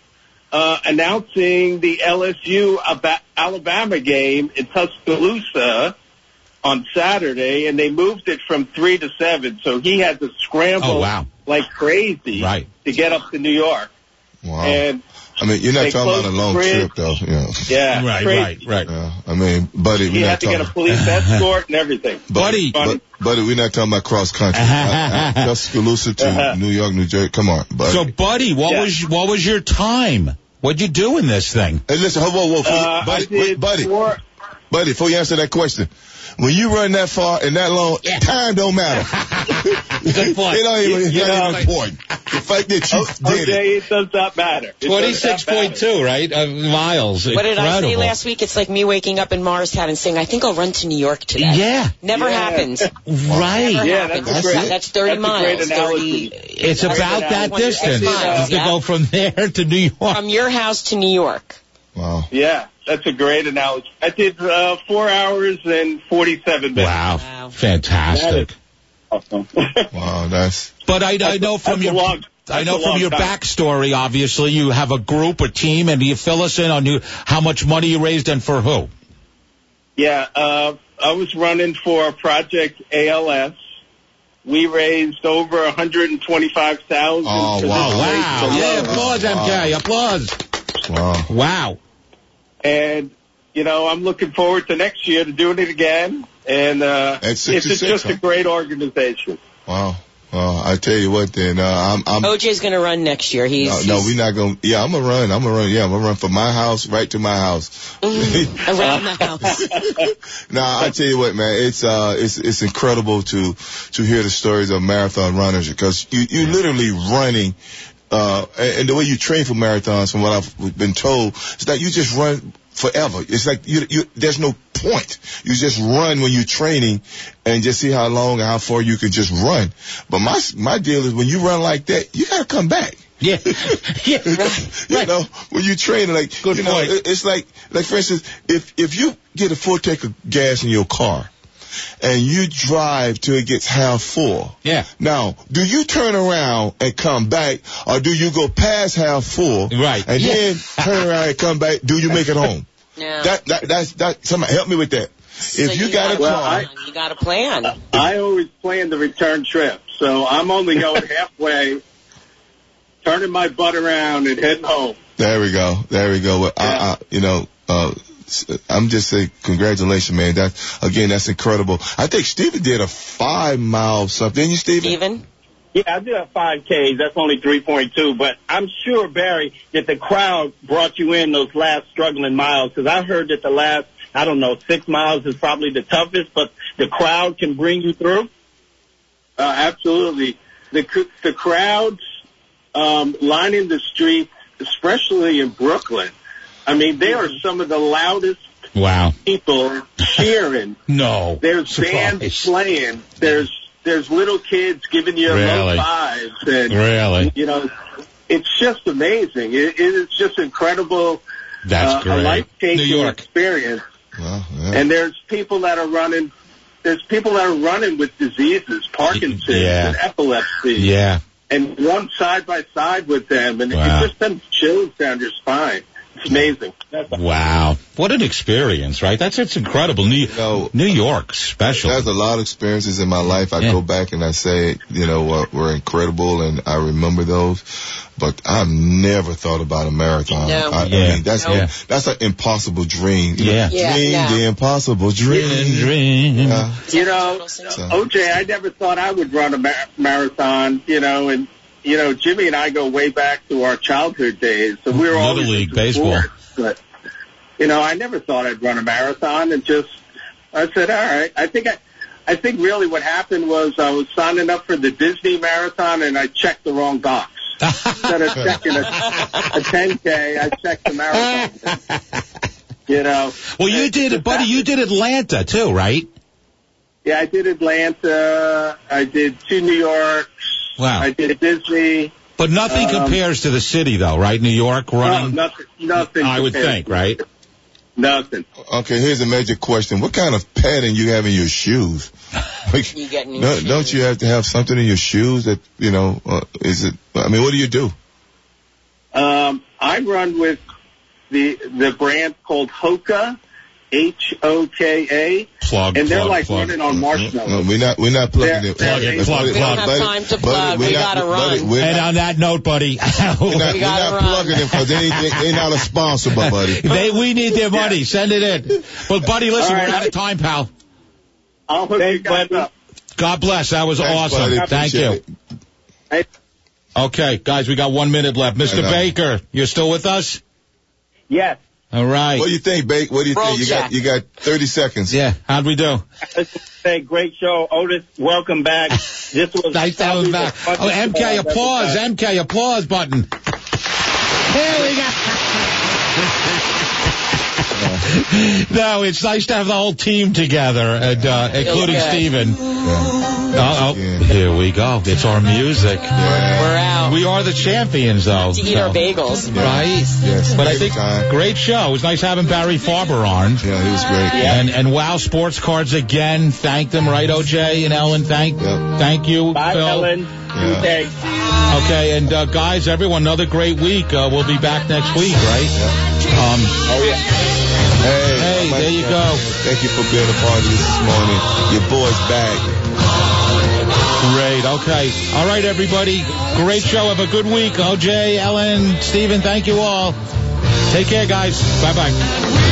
announcing the LSU Alabama game in Tuscaloosa on Saturday, and they moved it from 3 to 7, so he had to scramble like crazy to get up to New York. Wow. And you're not talking about a long trip, though. Yeah, right. Buddy, he had to get a police escort and everything. Buddy, we're not talking about cross country. Tuscaloosa to New York, New Jersey. Come on, buddy. So, Buddy, what was your time? What'd you do in this thing? Hey, listen, whoa, buddy, before you answer that question, when you run that far and that long, time don't matter. Good point. It don't even important. The fact that you did it does not matter. 26.2, right? Miles. What did I say last week? It's like me waking up in Morristown and saying, I think I'll run to New York today. Yeah. Never happens. Right. Never happens. That's 30 miles. 30. It's about that distance to go from there to New York. From your house to New York. Wow. Yeah. That's a great analogy. I did 4 hours and 47 minutes. Wow. Fantastic. Awesome. Wow, that's... But I know from your backstory, obviously, you have a group, a team, and do you fill us in on how much money you raised and for who? Yeah, I was running for Project ALS. We raised over $125,000. Oh, wow. Yeah, applause, MK. Applause. Wow. And, I'm looking forward to next year to doing it again. And it's just a great organization. Wow. Well, I tell you what, then I'm OJ's going to run next year. No, we're not going. Yeah, I'm gonna run. Yeah, I'm gonna run from my house right to my house. Around the house. Nah, I tell you what, man, it's incredible to hear the stories of marathon runners, because you literally running. And the way you train for marathons, from what I've been told, is that you just run forever. It's like there's no point. You just run when you're training and just see how long and how far you can just run. But my deal is, when you run like that, you gotta come back. Yeah. Yeah. Right. You know, when you train, like, good point. It's like for instance, if you get a full tank of gas in your car and you drive till it gets half full. Yeah. Now, do you turn around and come back, or do you go past half full? Right. And then turn around and come back? Do you make it home? No. That's somebody help me with that. So if you got a car, you got a plan. I always plan the return trip, so I'm only going halfway, turning my butt around and heading home. There we go. Well, Yeah. I'm just saying, congratulations, man. That's incredible. I think Steven did a 5 mile something. Didn't you, Steven? Yeah, I did a 5K. That's only 3.2, but I'm sure, Barry, that the crowd brought you in those last struggling miles, because I heard that the last, 6 miles is probably the toughest, but the crowd can bring you through? Absolutely. The crowds lining the streets, especially in Brooklyn, I mean, they are some of the loudest people cheering. No. There's bands playing. There's little kids giving you low fives. And, you know, it's just amazing. It is just incredible. That's great. A life-changing New York experience. Well, yeah. And there's people that are running. There's people that are running with diseases, Parkinson's and epilepsy. Yeah. And run side by side with them, and it just sends chills down your spine. It's amazing. Wow. What an experience, right? It's incredible. New York, special. There's a lot of experiences in my life. I go back and I say, were incredible, and I remember those. But I've never thought about a marathon. No. I mean, that's an impossible dream. The impossible dream. Dream. OJ, I never thought I would run a marathon, and Jimmy and I go way back to our childhood days. So we were all Little League baseball. But, I never thought I'd run a marathon, and I said, all right. I think really what happened was I was signing up for the Disney Marathon, and I checked the wrong box. Instead of checking a 10K, I checked the marathon. Well, you did it, buddy. You did Atlanta, too, right? Yeah, I did Atlanta. I did 2 New Yorks. Wow. I did Disney. But nothing compares to the city, though, right? New York running? Nothing. I would think, right? Nothing. Okay, here's a major question. What kind of padding you have in your shoes? You get new shoes. Don't you have to have something in your shoes that, what do you do? I run with the brand called Hoka, Hoka, and they're running on marshmallows. No, we're not plugging it. Plug. We don't have time to plug. We gotta run. And on that note, buddy, we're not plugging them because they're not a sponsor, buddy. We need their money. Send it in. But buddy, listen, we're out of time, pal. I'll hook you guys up. God bless. That was awesome. Buddy. Thank you. Hey. Okay, guys, we got 1 minute left. Mr. Baker, you're still with us? Yes. All right. What do you think, Bake? What do you think? You got 30 seconds. Yeah. How'd we do? Hey, great show. Otis, welcome back. This was nice to have him back. Oh, MK applause. MK applause button. Here we go. No, it's nice to have the whole team together, and, including Steven. Here we go. It's our music. We're out. We are the champions, though. To eat our bagels. Right? Yes. But I think great show. It was nice having Barry Farber on. Yeah, he was great. And Wow Sports Cards again. Thank them, right, OJ and Ellen? Thank you, Bye, Phil. Ellen. Yeah. Okay, and guys, everyone, another great week. We'll be back next week, right? Hey, there you go. Thank you for being a part of this morning. Your boy's back. Great. Okay. All right, everybody. Great show. Have a good week. OJ, Ellen, Steven, thank you all. Take care, guys. Bye-bye.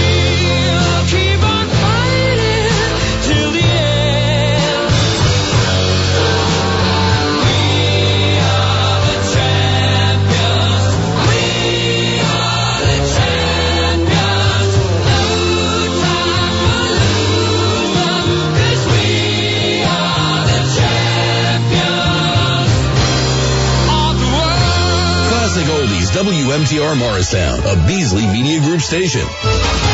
Classic Oldies, WMTR Morristown, a Beasley Media Group station.